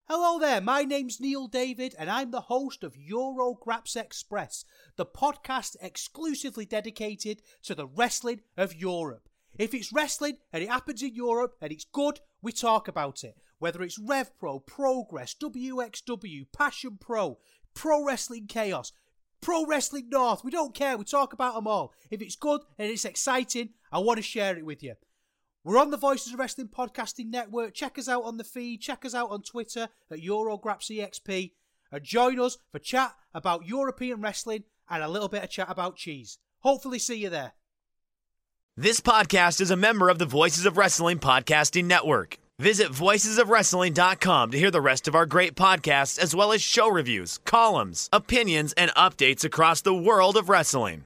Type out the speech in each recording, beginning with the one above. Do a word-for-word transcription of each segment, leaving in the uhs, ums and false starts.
Hello there, my name's Neil David and I'm the host of Eurograps Express, the podcast exclusively dedicated to the wrestling of Europe. If it's wrestling and it happens in Europe and it's good, we talk about it. Whether it's RevPro, Progress, W X W, Passion Pro, Pro Wrestling Chaos, Pro Wrestling North, we don't care, we talk about them all. If it's good and it's exciting, I want to share it with you. We're on the Voices of Wrestling Podcasting Network. Check us out on the feed. Check us out on Twitter at EuroGrapsEXP. And join us for chat about European wrestling and a little bit of chat about cheese. Hopefully see you there. This podcast is a member of the Voices of Wrestling Podcasting Network. Visit voices of wrestling dot com to hear the rest of our great podcasts, as well as show reviews, columns, opinions, and updates across the world of wrestling.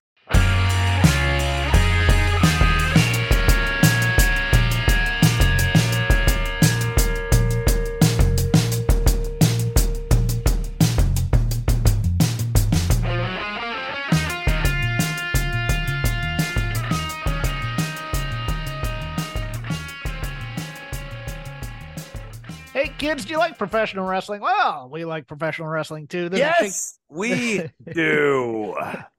Hey, kids, do you like professional wrestling? Well, we like professional wrestling, too. This yes, we do.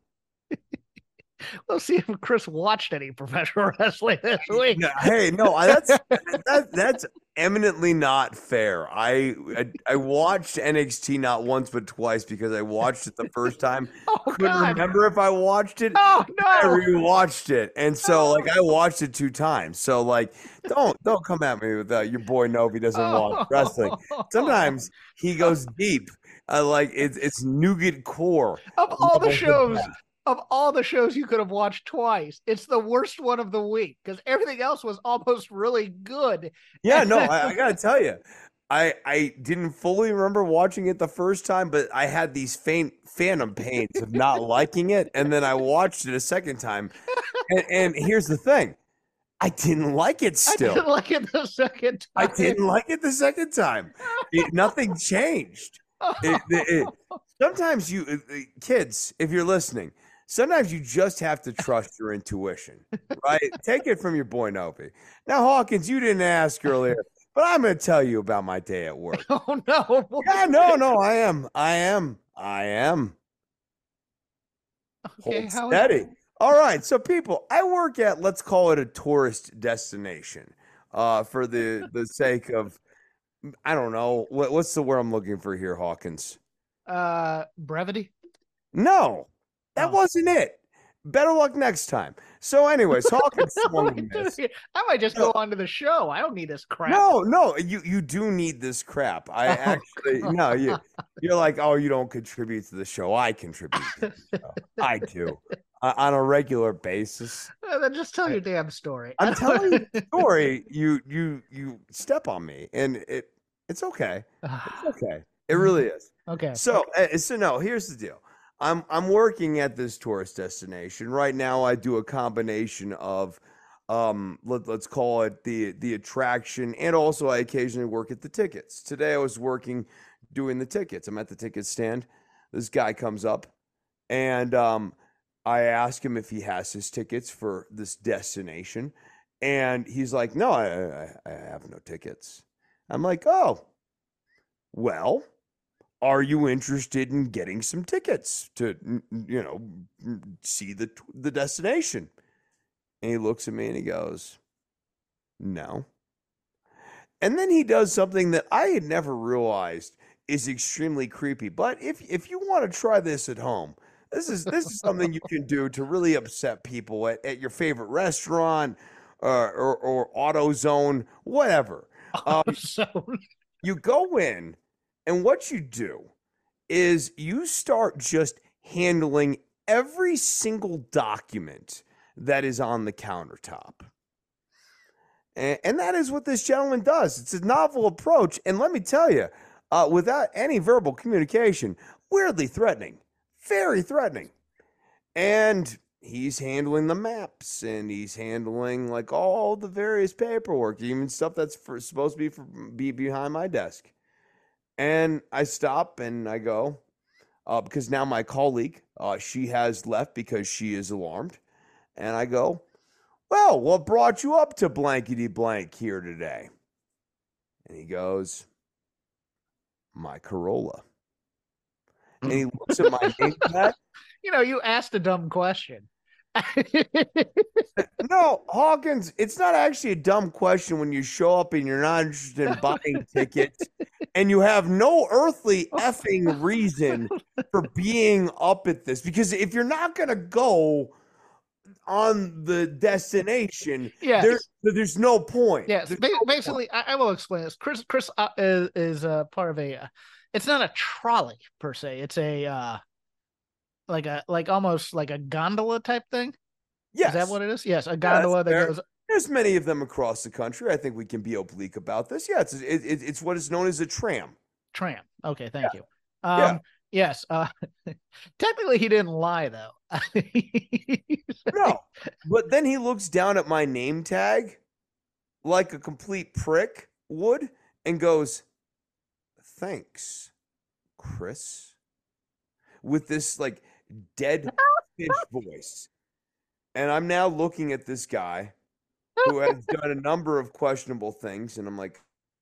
We'll see if Chris watched any professional wrestling this week. No, hey, no, that's that, that's eminently not fair. I, I I watched N X T not once but twice because I watched it the first time. Oh, Couldn't God. remember if I watched it. Oh, no. I rewatched it, and so Oh. like I watched it two times. So like, don't don't come at me with uh, your boy Novi doesn't watch wrestling. Sometimes he goes deep. Uh, like it's it's nougat core. Of all the Level shows, depth. of all the shows you could have watched twice, it's the worst one of the week because everything else was almost really good. Yeah, no, I, I gotta tell you, I I didn't fully remember watching it the first time, but I had these faint phantom pains of not liking it, and then I watched it a second time, and, and here's the thing, I didn't like it I still. didn't like it the second I time. didn't like it the second time. It, nothing changed. It, it, it, sometimes you uh, kids, if you're listening, sometimes you just have to trust your intuition, right? Take it from your boy Novi. Now, Hawkins, you didn't ask earlier, but I'm going to tell you about my day at work. Oh, no. Yeah, no, no, I am. I am. I am. Okay, Hold how- steady. All right, so people, I work at, let's call it a tourist destination uh, for the, the sake of, I don't know, what, what's the word I'm looking for here, Hawkins? Uh, brevity? No, that Oh. wasn't it. Better luck next time. So anyways, Hawkins swung and missed. I might just No. go on to the show. I don't need this crap. No, no, you you do need this crap. I Oh, actually no, you you're like, oh, you don't contribute to the show. I contribute to the show. I do uh, on a regular basis. Uh, Then just tell your damn story. I'm telling you the story. You you you step on me, and it it's okay. It's okay. It really is. Okay. So uh, so no, here's the deal. I'm I'm working at this tourist destination right now. I do a combination of, um, let, let's call it the the attraction, and also I occasionally work at the tickets. Today I was working doing the tickets. I'm at the ticket stand. This guy comes up, and um, I ask him if he has his tickets for this destination, and he's like, "No, I I, I have no tickets." I'm like, "Oh, well. Are you interested in getting some tickets to, you know, see the the destination?" And he looks at me and he goes, "No." And then he does something that I had never realized is extremely creepy. But if if you want to try this at home, this is this is something you can do to really upset people at, at your favorite restaurant or, or, or AutoZone, whatever. Um, So, you go in, and what you do is you start just handling every single document that is on the countertop. And, and that is what this gentleman does. It's a novel approach. And let me tell you, uh, without any verbal communication, weirdly threatening, very threatening. And he's handling the maps, and he's handling like all the various paperwork, even stuff that's for, supposed to be for, be behind my desk. And I stop and I go, uh, because now my colleague, uh, she has left because she is alarmed. And I go, "Well, what brought you up to blankety blank here today?" And he goes, my Corolla. And he looks at my name tag. You know, you asked a dumb question. No, Hawkins, it's not actually a dumb question when you show up and you're not interested in buying tickets and you have no earthly effing reason for being up at this. Because if you're not going to go on the destination, yes. there, there's no point. Yes, There's ba- no basically, point. I, I will explain this. Chris Chris uh, is, is uh, part of a, uh, it's not a trolley per se. It's a, uh, like a, like almost like a gondola type thing. Yes. Is that what it is? Yes, a gondola yeah, that fair. goes. There's many of them across the country. I think we can be oblique about this. Yeah, it's it, it's what is known as a tram. Tram. Okay, thank yeah. you. Um, yeah. Yes. Uh, technically, he didn't lie though. No, but then he looks down at my name tag, like a complete prick would, and goes, "Thanks, Chris," with this like dead fish voice. And I'm now looking at this guy who has done a number of questionable things. And I'm like,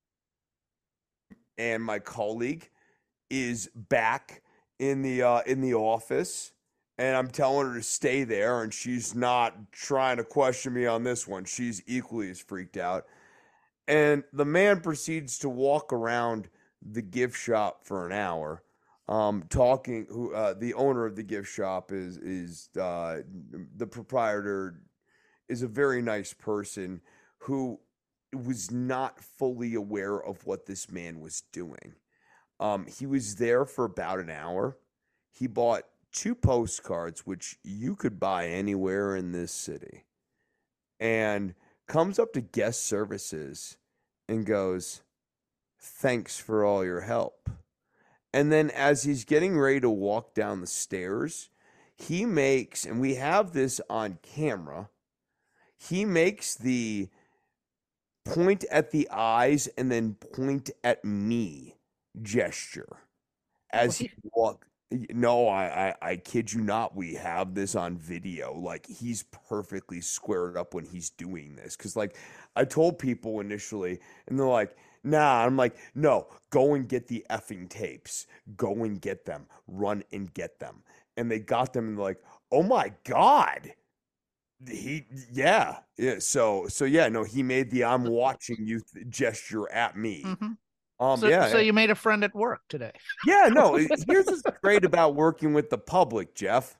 and my colleague is back in the uh, in the office. And I'm telling her to stay there. And she's not trying to question me on this one. She's equally as freaked out. And the man proceeds to walk around the gift shop for an hour. Um, talking, who uh, the owner of the gift shop is is uh, the proprietor is a very nice person who was not fully aware of what this man was doing. Um, he was there for about an hour. He bought two postcards, which you could buy anywhere in this city, and comes up to guest services and goes, "Thanks for all your help." And then as he's getting ready to walk down the stairs, he makes, and we have this on camera, he makes the point at the eyes and then point at me gesture as he walks. No, I, I, I kid you not. We have this on video. Like, he's perfectly squared up when he's doing this. Because, like, I told people initially, and they're like, nah, I'm like, no, go and get the effing tapes. Go and get them. Run and get them. And they got them and they're like, oh my God. He, yeah. Yeah. So, so yeah, no, he made the I'm watching you th- gesture at me. Mm-hmm. Um, so, yeah. So you made a friend at work today. Yeah, no, here's what's great about working with the public, Jeff.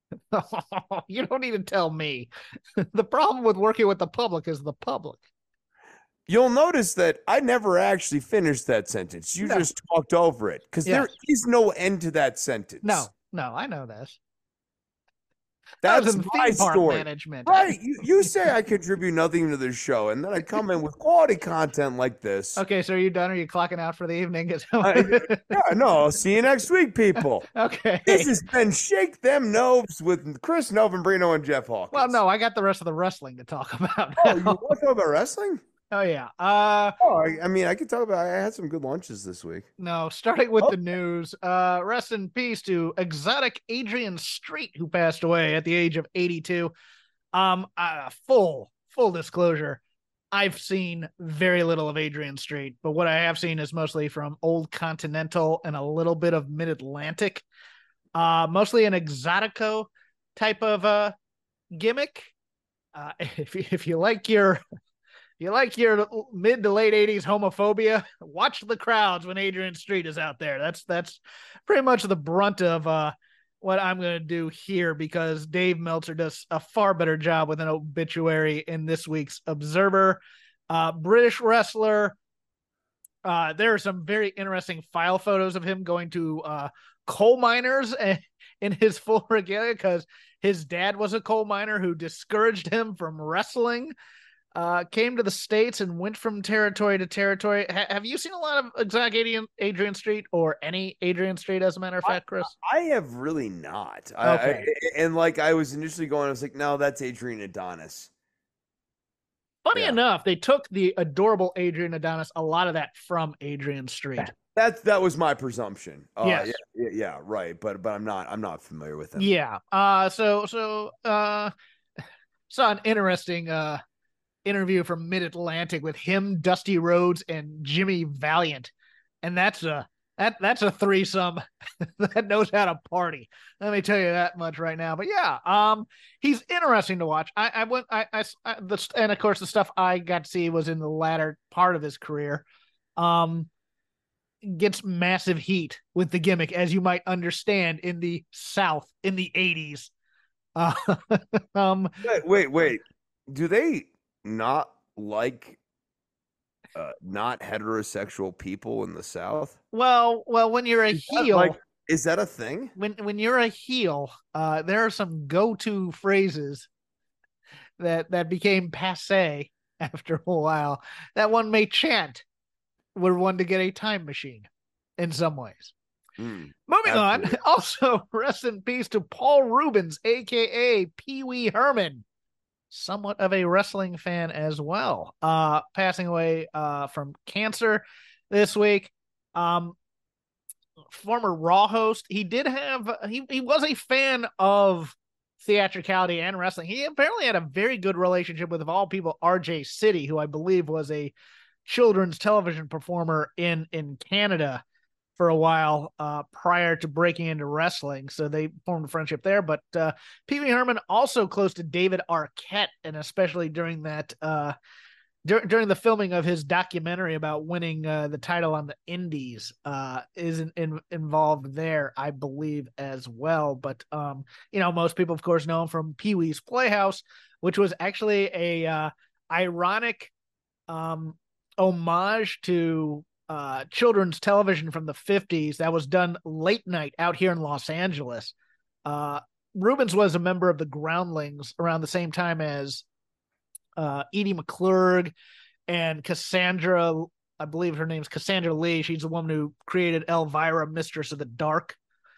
You don't need to tell me. The problem with working with the public is the public. You'll notice that I never actually finished that sentence. You no. just talked over it because yes. there is no end to that sentence. No, no, I know this. That's that my story. Management. Right. You, you say I contribute nothing to the show, and then I come in with quality content like this. Okay, so are you done? Are you clocking out for the evening? uh, yeah, no, I'll see you next week, people. Okay. This has been Shake Them Noves with Chris Novembrino and Jeff Hawkins. Well, no, I got the rest of the wrestling to talk about. Oh, you want to talk about wrestling? Oh, yeah. Uh, oh, I, I mean, I could talk about, I had some good lunches this week. No, starting with oh. the news, uh, rest in peace to exotic Adrian Street, who passed away at the age of eighty-two. Um, uh, full, full disclosure, I've seen very little of Adrian Street, but what I have seen is mostly from Old Continental and a little bit of Mid-Atlantic, uh, mostly an Exotico type of uh, gimmick. Uh, if, if you like your... You like your mid to late eighties homophobia? Watch the crowds when Adrian Street is out there. That's that's pretty much the brunt of uh, what I'm going to do here because Dave Meltzer does a far better job with an obituary in this week's Observer. Uh, British wrestler. Uh, there are some very interesting file photos of him going to uh, coal miners in his full regalia because his dad was a coal miner who discouraged him from wrestling. Uh, came to the States and went from territory to territory. Ha- have you seen a lot of exotic Adrian, Adrian Street or any Adrian Street, as a matter of fact, Chris? I, I have really not. Okay. I, I, and like I was initially going, I was like, no, that's Adrian Adonis. Funny yeah. enough, they took the adorable Adrian Adonis, a lot of that from Adrian Street. That's that was my presumption. Uh, yes. yeah, yeah, yeah, right. But but I'm not I'm not familiar with him. Yeah. Uh. So so uh, saw an interesting uh. interview from Mid-Atlantic with him, Dusty Rhodes, and Jimmy Valiant, and that's a That that's a threesome that knows how to party. Let me tell you that much right now. But yeah, um, he's interesting to watch. I, I went, I, I, I the, and of course the stuff I got to see was in the latter part of his career. Um, gets massive heat with the gimmick, as you might understand, in the South in the eighties. Uh, um, wait, wait, wait. Do they not like uh, not heterosexual people in the South? well, well, when you're a Is that heel, like, is that a thing? when when you're a heel, uh, there are some go-to phrases that that became passe after a while. That one may chant were one to get a time machine in some ways. Mm, Moving absolutely. on, also rest in peace to Paul Rubens, aka Pee Wee Herman, somewhat of a wrestling fan as well, uh, passing away uh, from cancer this week. Um, former Raw host. He did have he he was a fan of theatricality and wrestling. He apparently had a very good relationship with, of all people, R J City, who I believe was a children's television performer in in Canada for a while uh, prior to breaking into wrestling. So they formed a friendship there. But uh, Pee Wee Herman also close to David Arquette, and especially during that uh, dur- during the filming of his documentary about winning uh, the title on the Indies, uh, is in, in, involved there, I believe, as well. But um, you know, most people, of course, know him from Pee Wee's Playhouse, which was actually a uh, ironic um, homage to uh, children's television from the fifties that was done late night out here in Los Angeles. Uh, Rubens was a member of the Groundlings around the same time as uh, Edie McClurg and Cassandra. I believe her name's Cassandra Lee. She's the woman who created Elvira, Mistress of the Dark.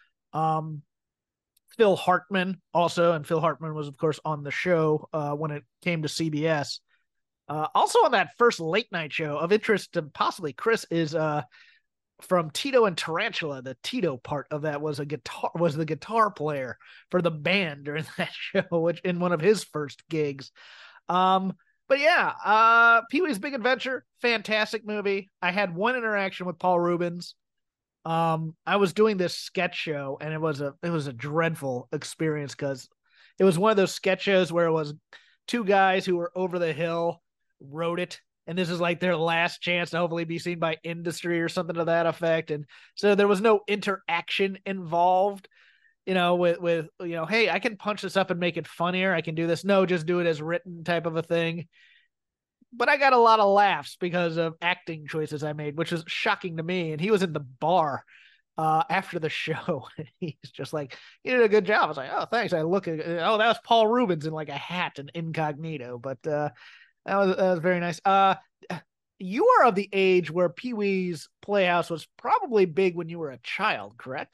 Um, Phil Hartman also, and Phil Hartman was, of course, on the show uh, when it came to C B S. Uh, also on that first late night show, of interest to possibly Chris, is uh, from Tito and Tarantula. The Tito part of that was a guitar was the guitar player for the band during that show, which in one of his first gigs. Um, but yeah, uh, Pee-wee's Big Adventure, fantastic movie. I had one interaction with Paul Rubens. Um, I was doing this sketch show, and it was a it was a dreadful experience because it was one of those sketch shows where it was two guys who were over the hill, wrote it, and this is like their last chance to hopefully be seen by industry or something to that effect. And so there was no interaction involved, you know, with, with, you know, hey, I can punch this up and make it funnier. I can do this. No, just do it as written type of a thing. But I got a lot of laughs because of acting choices I made, which is shocking to me. And he was in the bar uh, after the show. He's just like, you did a good job. I was like, oh, thanks. I look at, oh, that was Paul Rubens in like a hat and incognito. But, uh, That was, that was very nice. Uh, you are of the age where Pee-wee's Playhouse was probably big when you were a child, correct?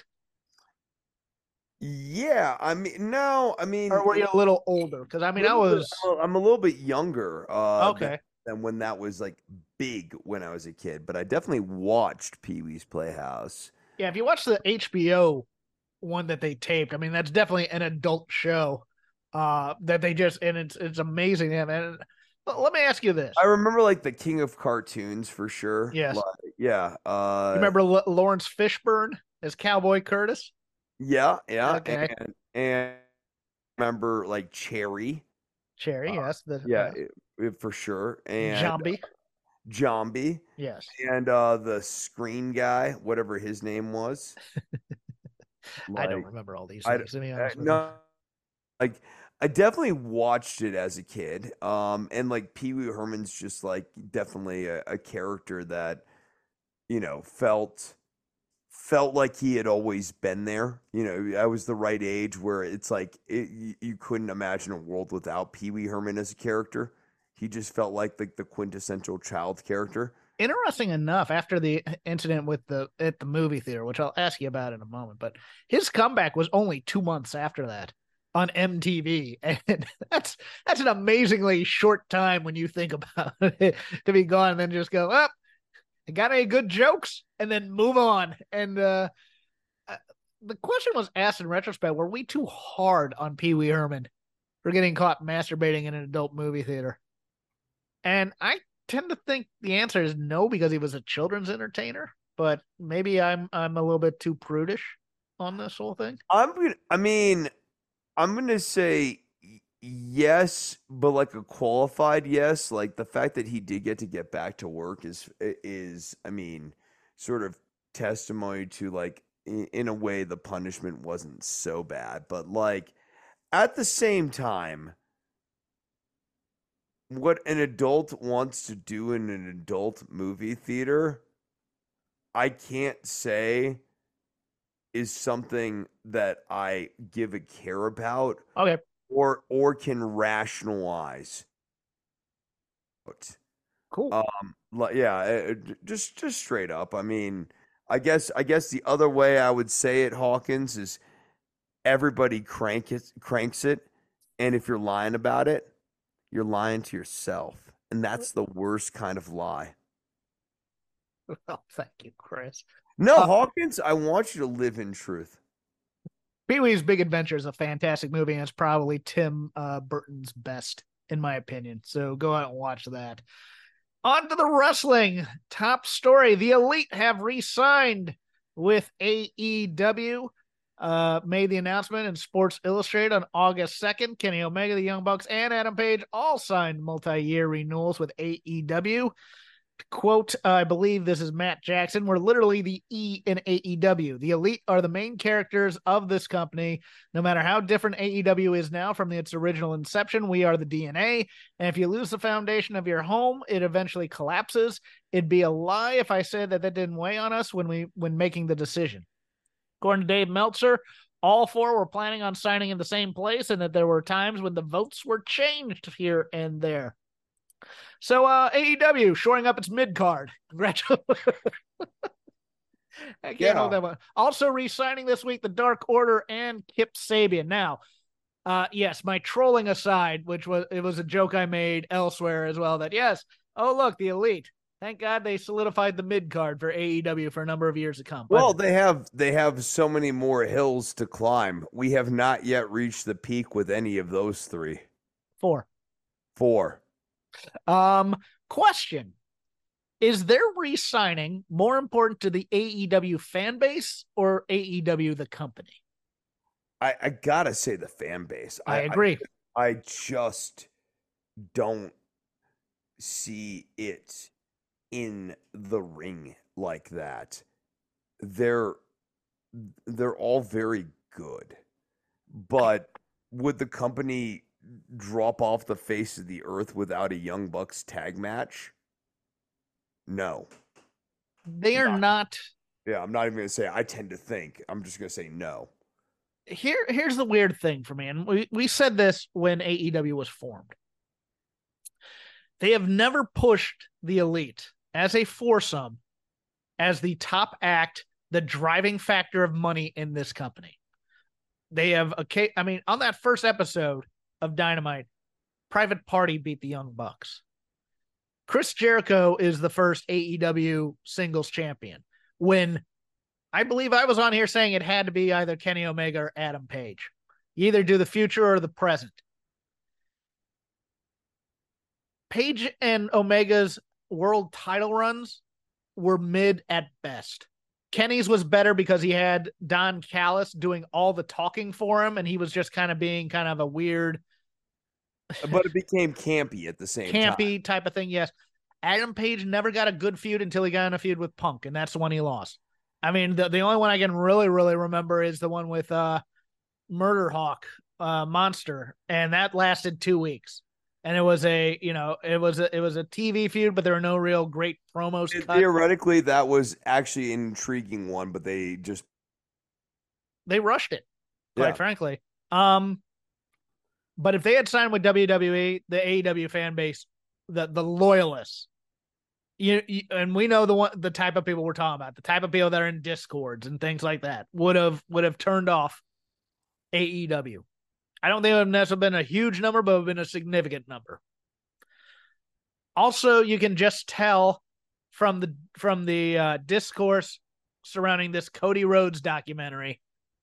Yeah, I mean, no, I mean, Or were you a little older? Because I mean, I little bit- was I'm a- I'm a little bit younger. Uh, okay. Than, than when that was like big when I was a kid, but I definitely watched Pee Wee's Playhouse. Yeah, if you watch the H B O one that they taped, I mean, that's definitely an adult show. Uh, that they just and it's it's amazing. Yeah, man. But let me ask you this. I remember like the King of Cartoons for sure. Yes. Like, yeah. Uh, You remember L- Lawrence Fishburne as Cowboy Curtis? Yeah, yeah. Okay. And and remember like Cherry. Cherry, yes. The, Yeah, uh, it- it- for sure. And Zombie. Zombie. Yes. And uh the Screen guy, whatever his name was. I don't Like, remember all these I- things, to be uh, honest with you. no, like I definitely watched it as a kid. Um, and like Pee Wee Herman's just like definitely a, a character that, you know, felt felt like he had always been there. You know, I was the right age where it's like it, you, you couldn't imagine a world without Pee Wee Herman as a character. He just felt like the, the quintessential child character. Interesting enough, after the incident with the at the movie theater, which I'll ask you about in a moment, but his comeback was only two months after that on M T V, and that's that's an amazingly short time when you think about it, to be gone and then just go up. Oh, got any good jokes and then move on. And uh, the question was asked in retrospect: were we too hard on Pee Wee Herman for getting caught masturbating in an adult movie theater? And I tend to think the answer is no, because he was a children's entertainer. but maybe I'm I'm a little bit too prudish on this whole thing. I'm gonna. I mean, I'm gonna say yes, but like a qualified yes. Like the fact that he did get to get back to work is is I mean, sort of testimony to like in, in a way the punishment wasn't so bad, but like at the same time, what an adult wants to do in an adult movie theater, I can't say is something that I give a care about. Okay. Or or can rationalize. Cool. Um, yeah, just just straight up. I mean, I guess I guess the other way I would say it, Hawkins, is everybody crank it, cranks it, and if you're lying about it, you're lying to yourself, and that's the worst kind of lie. Well, thank you, Chris. No, uh, Hawkins, I want you to live in truth. Pee-wee's Big Adventure is a fantastic movie, and it's probably Tim uh, Burton's best, in my opinion. So go out and watch that. On to the wrestling. Top story. The Elite have re-signed with A E W. Uh, made the announcement in Sports Illustrated on August second. Kenny Omega, the Young Bucks, and Adam Page all signed multi-year renewals with A E W. Quote, uh, I believe this is Matt Jackson, we're literally the E in A E W. The Elite are the main characters of this company. No matter how different A E W is now from its original inception, we are the D N A. And if you lose the foundation of your home, it eventually collapses. It'd be a lie if I said that that didn't weigh on us when we when making the decision. According to Dave Meltzer, all four were planning on signing in the same place, and that there were times when the votes were changed here and there. So uh, A E W shoring up its mid card. Congratulations. I can't Yeah. hold that one. Also re-signing this week the Dark Order and Kip Sabian. Now, uh, yes, my trolling aside, which was it was a joke I made elsewhere as well, that yes, oh look, the Elite. Thank God they solidified the mid card for A E W for a number of years to come. But, Well, they have they have so many more hills to climb. We have not yet reached the peak with any of those three. four. Four. Um, question. Is their re-signing more important to the A E W fan base or A E W the company? I, I gotta say the fan base. I, I agree. I, I just don't see it in the ring like that. They're they're all very good. But would the company drop off the face of the earth without a Young Bucks tag match? No. They are Not- not. Yeah, I'm not even going to say I tend to think. I'm just going to say no. Here, here's the weird thing for me, and we, we said this when A E W was formed. They have never pushed the Elite as a foursome as the top act, the driving factor of money in this company. They have, okay, I mean, on that first episode of Dynamite, Private Party beat the Young Bucks. Chris Jericho is the first A E W singles champion. When I believe I was on here saying it had to be either Kenny Omega or Adam Page. You either do the future or the present. Page and Omega's world title runs were mid at best. Kenny's was better because he had Don Callis doing all the talking for him, and he was just kind of being kind of a weird, But it became campy at the same time. campy type of thing. Yes. Adam Page never got a good feud until he got in a feud with Punk, and that's the one he lost. I mean, the, the only one I can really, really remember is the one with uh, Murder Hawk uh, Monster, and that lasted two weeks. And it was a, you know, it was a, it was a T V feud, but there were no real great promos cut. Theoretically, that was actually an intriguing one, but they just They rushed it, quite Yeah. frankly. Um, but if they had signed with W W E, the A E W fan base, the the loyalists, you, you and we know the one the type of people we're talking about, the type of people that are in discords and things like that, would have would have turned off A E W. I don't think it would have necessarily been a huge number, but it would have been a significant number. Also, you can just tell from the from the uh, discourse surrounding this Cody Rhodes documentary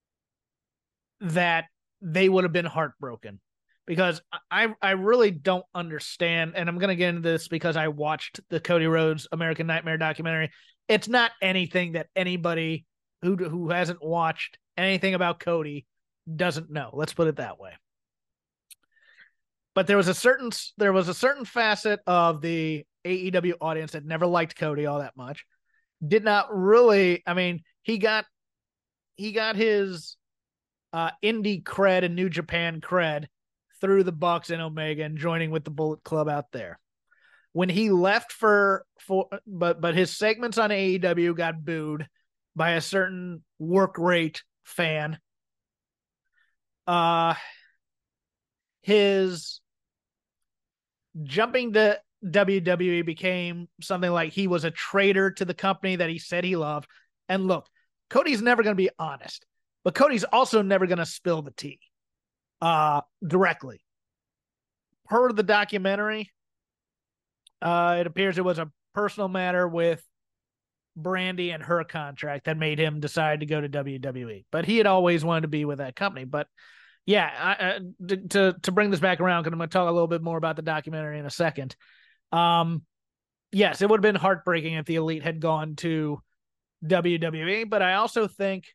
that they would have been heartbroken, because I I really don't understand, and I'm going to get into this because I watched the Cody Rhodes American Nightmare documentary. it's not anything that anybody who who hasn't watched anything about Cody doesn't know. Let's put it that way. But there was a certain there was a certain facet of the A E W audience that never liked Cody all that much. Did not really. I mean, he got he got his uh, indie cred and New Japan cred through the Bucks and Omega and joining with the Bullet Club out there. When he left for for but but his segments on A E W got booed by a certain work rate fan. Uh his jumping to W W E became something like he was a traitor to the company that he said he loved. And look, Cody's never going to be honest, but Cody's also never going to spill the tea uh, directly. Per the documentary, uh, it appears it was a personal matter with Brandy and her contract that made him decide to go to W W E. But he had always wanted to be with that company. But yeah, I, I, to to bring this back around, because I'm going to talk a little bit more about the documentary in a second. Um, yes, it would have been heartbreaking if the Elite had gone to W W E, but I also think,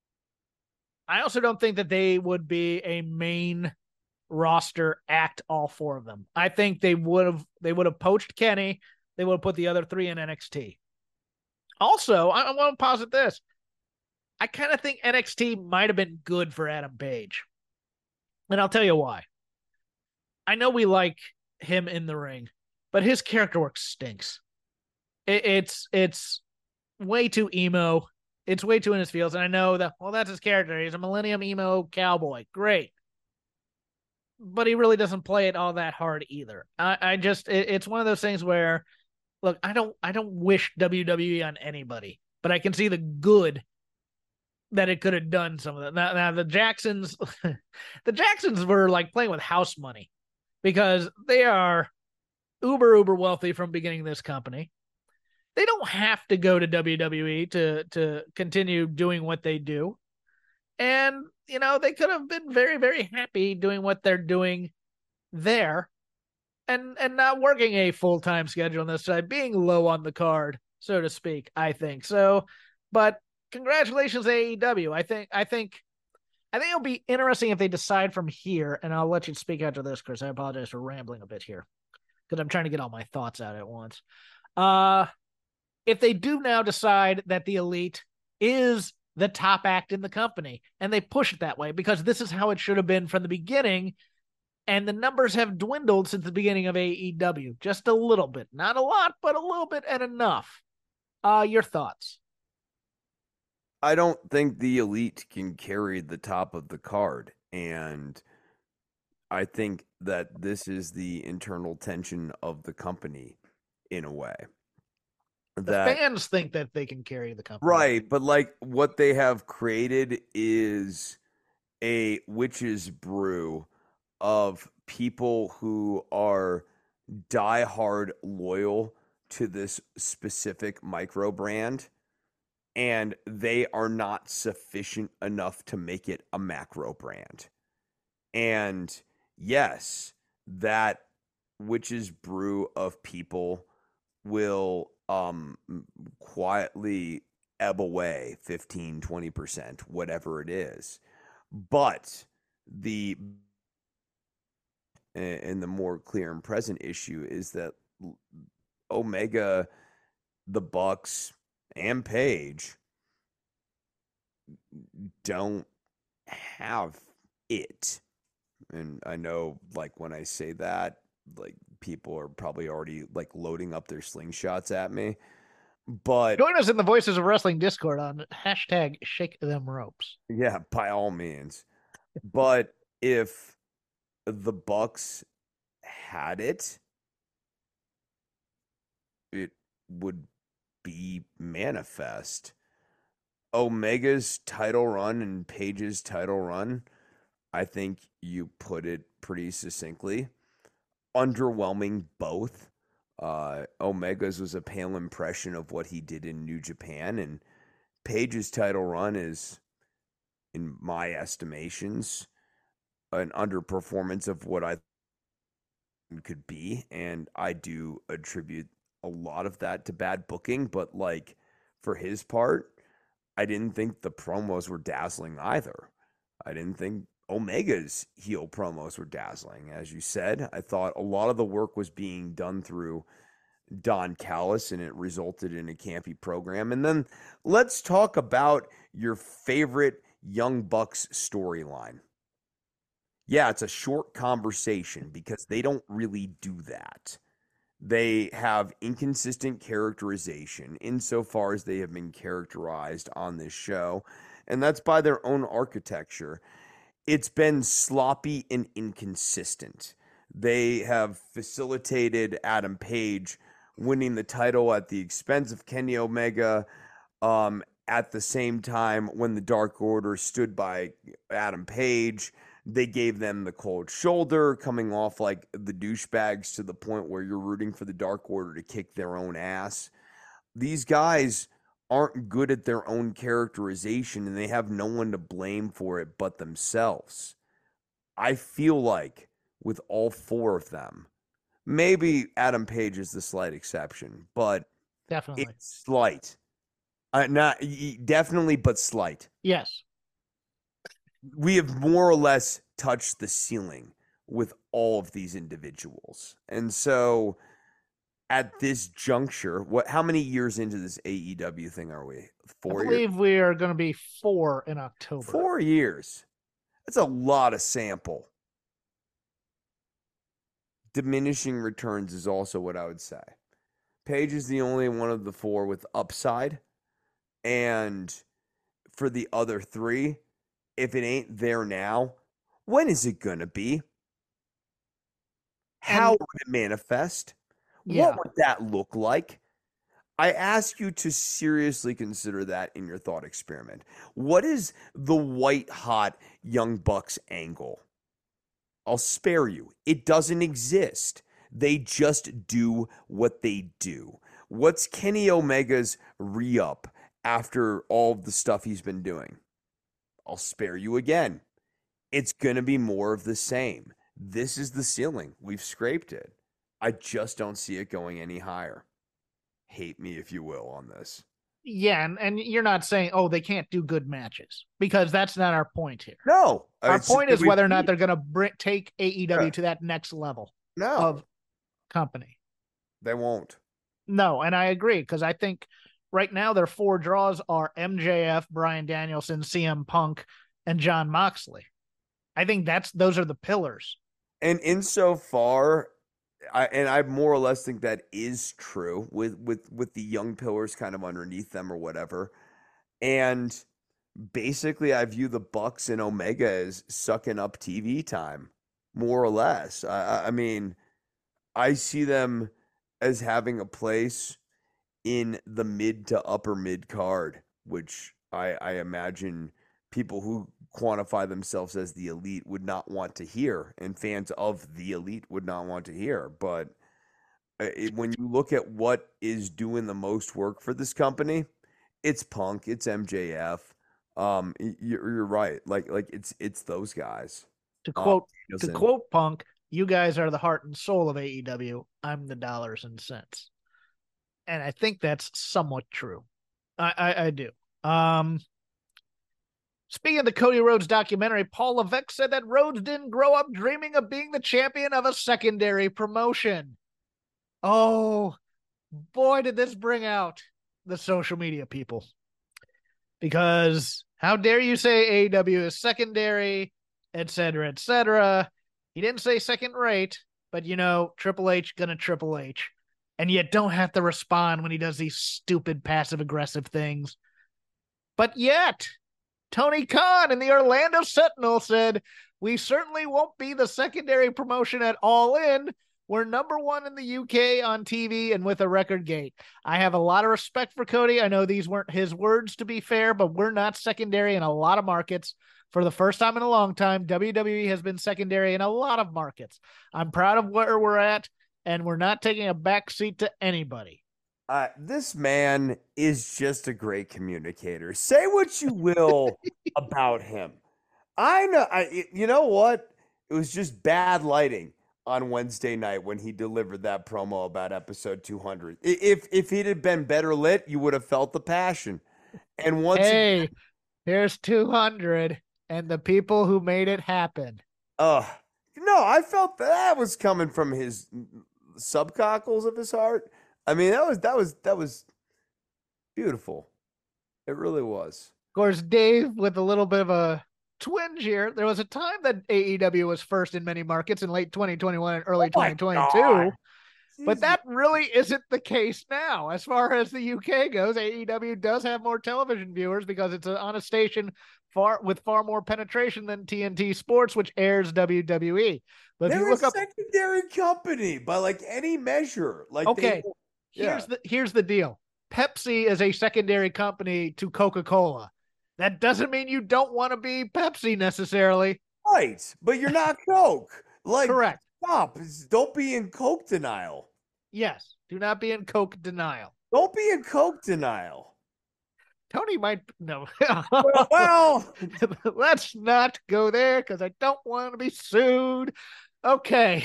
I also don't think that they would be a main roster act, all four of them. I think they would have they would have poached Kenny. They would have put the other three in N X T. Also, I, I want to posit this. I kind of think N X T might have been good for Adam Page. And I'll tell you why. I know we like him in the ring, but his character work stinks. It, it's it's way too emo. It's way too in his feels. And I know that, well, that's his character. He's a Millennium emo cowboy. Great. But he really doesn't play it all that hard either. I, I just, it, it's one of those things where, look, I don't, I don't wish W W E on anybody, but I can see the good that it could have done some of that. Now, now the Jacksons, the Jacksons were like playing with house money because they are uber, uber wealthy from beginning this company. They don't have to go to W W E to, to continue doing what they do. And, you know, they could have been very, very happy doing what they're doing there and, and not working a full-time schedule on this side, being low on the card, so to speak, I think. So, but congratulations, A E W. I think, I think, I think it'll be interesting if they decide from here, and I'll let you speak after this, Chris. I apologize for rambling a bit here because I'm trying to get all my thoughts out at once. Uh, if they do now decide that the Elite is the top act in the company, and they push it that way because this is how it should have been from the beginning, and the numbers have dwindled since the beginning of A E W, just a little bit, not a lot, but a little bit and enough. Uh, your thoughts? I don't think the Elite can carry the top of the card, and I think that this is the internal tension of the company in a way. The that, fans think that they can carry the company. Right, but like what they have created is a witch's brew of people who are diehard loyal to this specific micro brand, and they are not sufficient enough to make it a macro brand. And yes, that witch's brew of people will um quietly ebb away fifteen, twenty percent, whatever it is. But the and the more clear and present issue is that Omega, the Bucks, and Page don't have it. And I know, like, when I say that, like, people are probably already like loading up their slingshots at me. But join us in the Voices of Wrestling Discord on hashtag Shake Them Ropes. Yeah, by all means. But if the Bucks had it, it would be manifest. Omega's title run and Page's title run, I think you put it pretty succinctly. Underwhelming both. Uh, Omega's was a pale impression of what he did in New Japan, and Page's title run is, in my estimations, an underperformance of what I could be, and I do attribute a lot of that to bad booking, but like for his part, I didn't think the promos were dazzling either. I didn't think Omega's heel promos were dazzling. As you said, I thought a lot of the work was being done through Don Callis, and it resulted in a campy program. And then let's talk about your favorite Young Bucks storyline. Yeah, it's a short conversation because they don't really do that. They have inconsistent characterization insofar as they have been characterized on this show, and that's by their own architecture. It's been sloppy and inconsistent. They have facilitated Adam Page winning the title at the expense of Kenny Omega. Um, at the same time, when the Dark Order stood by Adam Page, they gave them the cold shoulder, coming off like the douchebags to the point where you're rooting for the Dark Order to kick their own ass. These guys aren't good at their own characterization, and they have no one to blame for it but themselves. I feel like with all four of them, maybe Adam Page is the slight exception, but Definitely. it's slight. Uh, not definitely, but slight. Yes. We have more or less touched the ceiling with all of these individuals. And so at this juncture, what how many years into this A E W thing are we? Four I believe years? we are going to be four in October. Four years. That's a lot of sample. Diminishing returns is also what I would say. Page is the only one of the four with upside. And for the other three, if it ain't there now, when is it going to be? How And- would it manifest? Yeah. What would that look like? I ask you to seriously consider that in your thought experiment. What is the white hot Young Bucks angle? I'll spare you. It doesn't exist. They just do what they do. What's Kenny Omega's re-up after all of the stuff he's been doing? I'll spare you again. It's going to be more of the same. This is the ceiling. We've scraped it. I just don't see it going any higher. Hate me if you will on this. Yeah, and, and you're not saying, oh, they can't do good matches, because that's not our point here. No. Our it's- point is we- whether or not they're going to br- take A E W Yeah. to that next level No, of company. they won't. No, and I agree, because I think right now their four draws are M J F, Bryan Danielson, C M Punk, and Jon Moxley. I think that's those are the pillars. And insofar, I and I more or less think that is true with with with the young pillars kind of underneath them or whatever. And basically, I view the Bucks and Omega as sucking up T V time, more or less. I, I- I mean, I see them as having a place in the mid to upper mid card, which I, I imagine people who quantify themselves as the elite would not want to hear, and fans of the elite would not want to hear. But uh, it, when you look at what is doing the most work for this company, it's Punk, it's M J F. Um, y- you're, you're right. Like like it's it's those guys. To Uh, quote to Danielson. quote Punk, you guys are the heart and soul of A E W. I'm the dollars and cents. And I think that's somewhat true. I, I, I do. Um, speaking of the Cody Rhodes documentary, Paul Levesque said that Rhodes didn't grow up dreaming of being the champion of a secondary promotion. Oh, boy, did this bring out the social media people. Because how dare you say A E W is secondary, et cetera, et cetera. He didn't say second rate, but you know, Triple H gonna Triple H. And yet don't have to respond when he does these stupid passive aggressive things. But yet, Tony Khan in the Orlando Sentinel said, we certainly won't be the secondary promotion at All In. We're number one in the U K on T V and with a record gate. I have a lot of respect for Cody. I know these weren't his words, to be fair, but we're not secondary in a lot of markets. For the first time in a long time, W W E has been secondary in a lot of markets. I'm proud of where we're at, and we're not taking a back seat to anybody. Uh, this man is just a great communicator. Say what you will about him. I know. I, you know what? It was just bad lighting on Wednesday night when he delivered that promo about episode two hundred. If if he'd have been better lit, you would have felt the passion. And once hey, again, here's two hundred and the people who made it happen. uh, no, I felt that was coming from his subcockles of his heart. I mean, that was that was that was beautiful. It really was. Of course, Dave, with a little bit of a twinge here, there was a time that A E W was first in many markets in late twenty twenty-one and early Oh my twenty twenty-two. God. But that really isn't the case now. As far as the U K goes, A E W does have more television viewers because it's on a station far with far more penetration than T N T Sports, which airs W W E. But They're if you look a up, secondary company by like any measure. Like okay, they, here's yeah. the here's the deal. Pepsi is a secondary company to Coca-Cola. That doesn't mean you don't want to be Pepsi necessarily. Right, but you're not Coke. Like, Correct. Stop. Don't be in Coke denial. Yes. Do not be in Coke denial. Don't be in Coke denial. Tony might no. Well, well. Let's not go there because I don't want to be sued. Okay.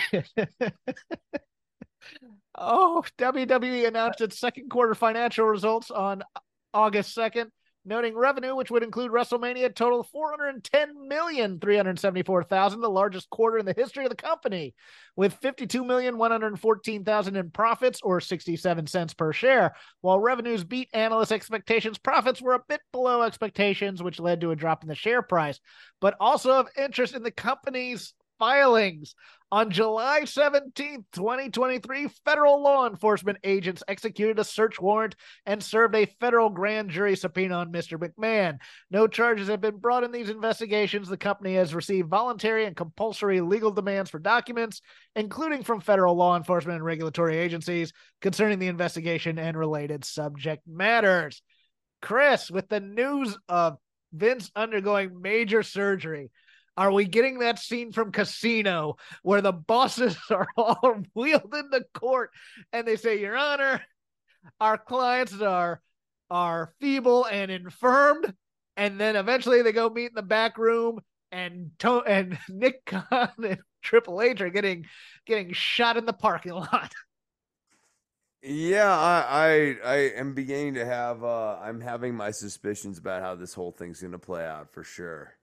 Oh, W W E announced its second quarter financial results on August second, noting revenue, which would include WrestleMania, totaled four hundred ten million three hundred seventy-four thousand, the largest quarter in the history of the company, with fifty-two million one hundred fourteen thousand in profits, or sixty-seven cents per share. While revenues beat analyst expectations, profits were a bit below expectations, which led to a drop in the share price, but also of interest in the company's filings. On July seventeenth, twenty twenty-three, federal law enforcement agents executed a search warrant and served a federal grand jury subpoena on Mister McMahon. No charges have been brought in these investigations. The company has received voluntary and compulsory legal demands for documents, including from federal law enforcement and regulatory agencies, concerning the investigation and related subject matters. Chris, with the news of Vince undergoing major surgery, are we getting that scene from Casino where the bosses are all wheeled into court and they say, Your Honor, our clients are, are feeble and infirmed. And then eventually they go meet in the back room and to- and Nick Khan and Triple H are getting, getting shot in the parking lot. Yeah, I, I I am beginning to have uh I'm having my suspicions about how this whole thing's gonna play out for sure.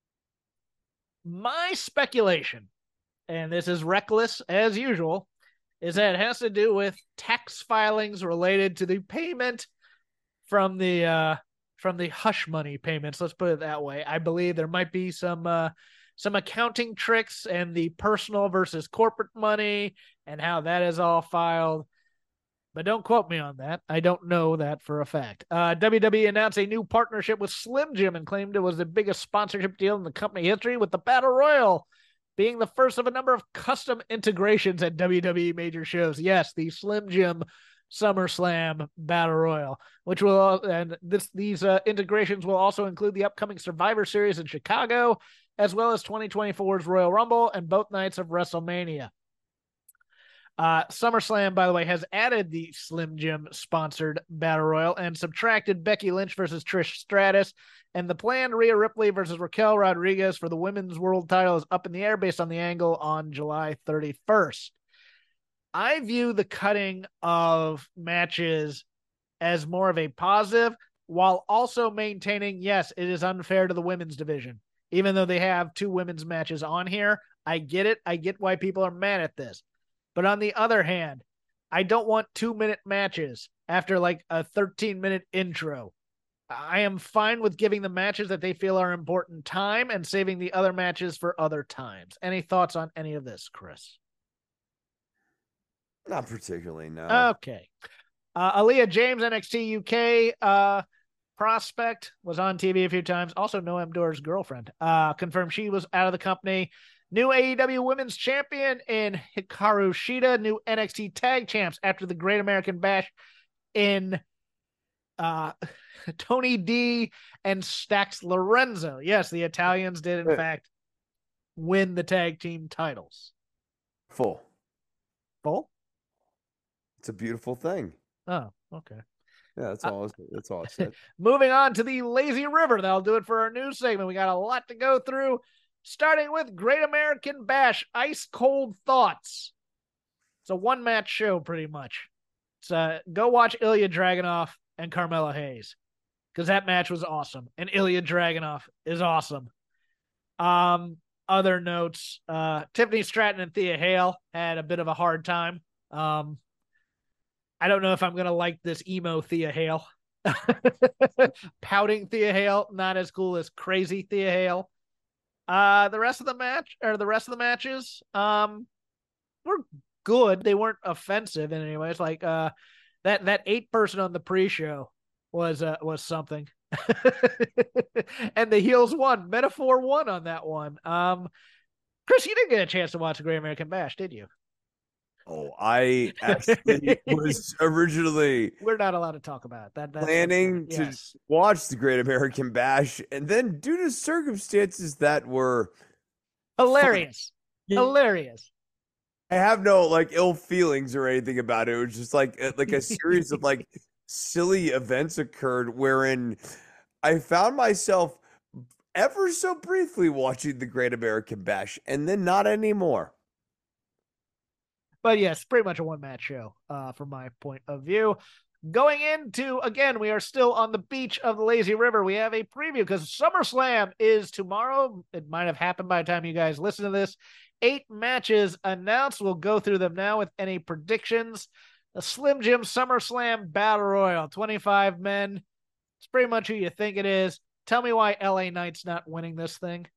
My speculation, and this is reckless as usual, is that it has to do with tax filings related to the payment from the uh, from the hush money payments. Let's put it that way. I believe there might be some uh, some accounting tricks and the personal versus corporate money and how that is all filed. But don't quote me on that. I don't know that for a fact. Uh, W W E announced a new partnership with Slim Jim and claimed it was the biggest sponsorship deal in the company history, with the Battle Royal being the first of a number of custom integrations at W W E major shows. Yes, the Slim Jim SummerSlam Battle Royal, which will, and this these uh, integrations will also include the upcoming Survivor Series in Chicago, as well as twenty twenty-four's Royal Rumble and both nights of WrestleMania. Uh, SummerSlam, by the way, has added the Slim Jim sponsored Battle Royal and subtracted Becky Lynch versus Trish Stratus, and the planned Rhea Ripley versus Raquel Rodriguez for the women's world title is up in the air based on the angle on July thirty-first. I view the cutting of matches as more of a positive, while also maintaining, yes, it is unfair to the women's division. Even though they have two women's matches on here, I get it. I get why people are mad at this. But on the other hand, I don't want two-minute matches after like a thirteen-minute intro. I am fine with giving the matches that they feel are important time and saving the other matches for other times. Any thoughts on any of this, Chris? Not particularly, no. Okay. Uh, Aaliyah James, N X T U K uh, prospect, was on T V a few times. Also, Noam Dor's girlfriend. Uh, confirmed she was out of the company. New A E W Women's Champion in Hikaru Shida. New N X T Tag Champs after the Great American Bash in uh, Tony D and Stax Lorenzo. Yes, the Italians did, in fact, win the tag team titles. Full. Full? It's a beautiful thing. Oh, okay. Yeah, that's all. Uh, that's all I said. Moving on to the Lazy River. That'll do it for our news segment. We got a lot to go through. Starting with Great American Bash, Ice Cold Thoughts. It's a one-match show, pretty much. So uh, go watch Ilya Dragunov and Carmelo Hayes, because that match was awesome, and Ilya Dragunov is awesome. Um, other notes: uh, Tiffany Stratton and Thea Hale had a bit of a hard time. Um, I don't know if I'm gonna like this emo Thea Hale. Pouting Thea Hale, not as cool as crazy Thea Hale. Uh, the rest of the match or the rest of the matches, um, were good. They weren't offensive in any way. It's like uh, that that eight person on the pre-show was uh, was something. And the heels won. Metaphor won on that one. Um, Chris, you didn't get a chance to watch the Great American Bash, did you? Oh, I actually was originally We're not allowed to talk about it. That that's planning that's, yes. to watch the Great American Bash, and then due to circumstances that were hilarious, fun, hilarious. I have no like ill feelings or anything about it. It was just like like a series of like silly events occurred wherein I found myself ever so briefly watching the Great American Bash, and then not anymore. But yes, pretty much a one-match show uh, from my point of view. Going into, again, we are still on the beach of the Lazy River. We have a preview because SummerSlam is tomorrow. It might have happened by the time you guys listen to this. Eight matches announced. We'll go through them now with any predictions. The Slim Jim SummerSlam Battle Royal, twenty-five men. It's pretty much who you think it is. Tell me why L A Knight's not winning this thing.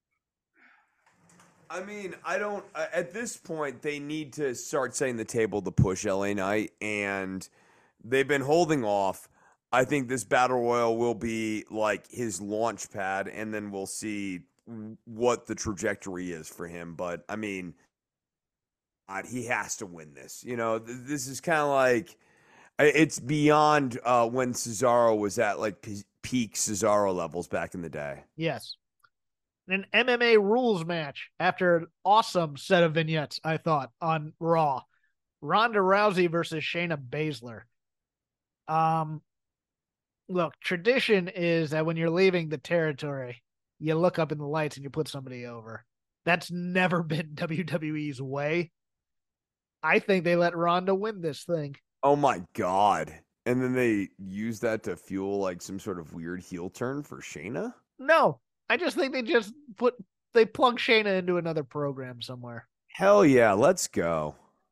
I mean, I don't. At this point, they need to start setting the table to push L A Knight, and they've been holding off. I think this Battle Royal will be like his launch pad, and then we'll see what the trajectory is for him. But I mean, he has to win this. You know, this is kind of like it's beyond uh, when Cesaro was at like peak Cesaro levels back in the day. Yes. An M M A rules match after an awesome set of vignettes, I thought, on Raw. Ronda Rousey versus Shayna Baszler. Um, look, tradition is that when you're leaving the territory, you look up in the lights and you put somebody over. That's never been W W E's way. I think they let Ronda win this thing. Oh my God. And then they use that to fuel like some sort of weird heel turn for Shayna? No. I just think they just put they plug Shayna into another program somewhere. Hell yeah, let's go.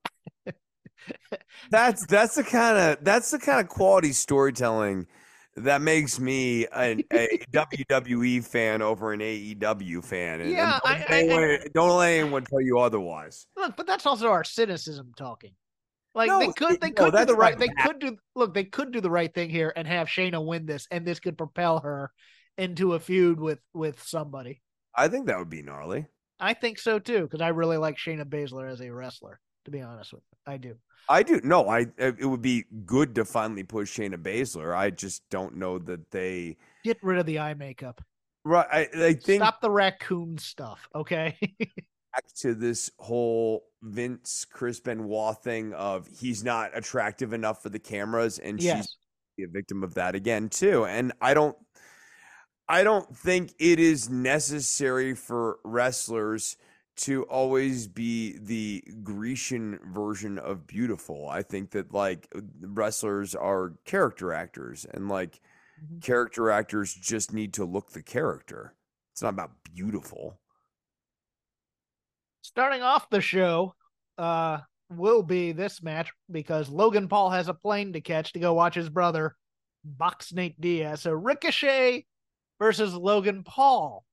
that's that's the kind of that's the kind of quality storytelling that makes me a, a W W E fan over an A E W fan. And, yeah, and don't, I, anyone, I, don't let anyone tell you otherwise. Look, but that's also our cynicism talking. Like no, they could, they no, could do the right. They could do. Look, they could do the right thing here and have Shayna win this, and this could propel her into a feud with with somebody. I think that would be gnarly. I think so too, because I really like Shayna Baszler as a wrestler. To be honest with you, I do. I do. No, I. It would be good to finally push Shayna Baszler. I just don't know that they get rid of the eye makeup. Right. I, I think stop the raccoon stuff. Okay. Back to this whole Vince Chris Benoit thing of he's not attractive enough for the cameras, and yes. she's a victim of that again too. And I don't. I don't think it is necessary for wrestlers to always be the Grecian version of beautiful. I think that like wrestlers are character actors, and like mm-hmm. character actors just need to look the character. It's not about beautiful. Starting off the show uh, will be this match because Logan Paul has a plane to catch to go watch his brother box Nate Diaz. So Ricochet versus Logan Paul,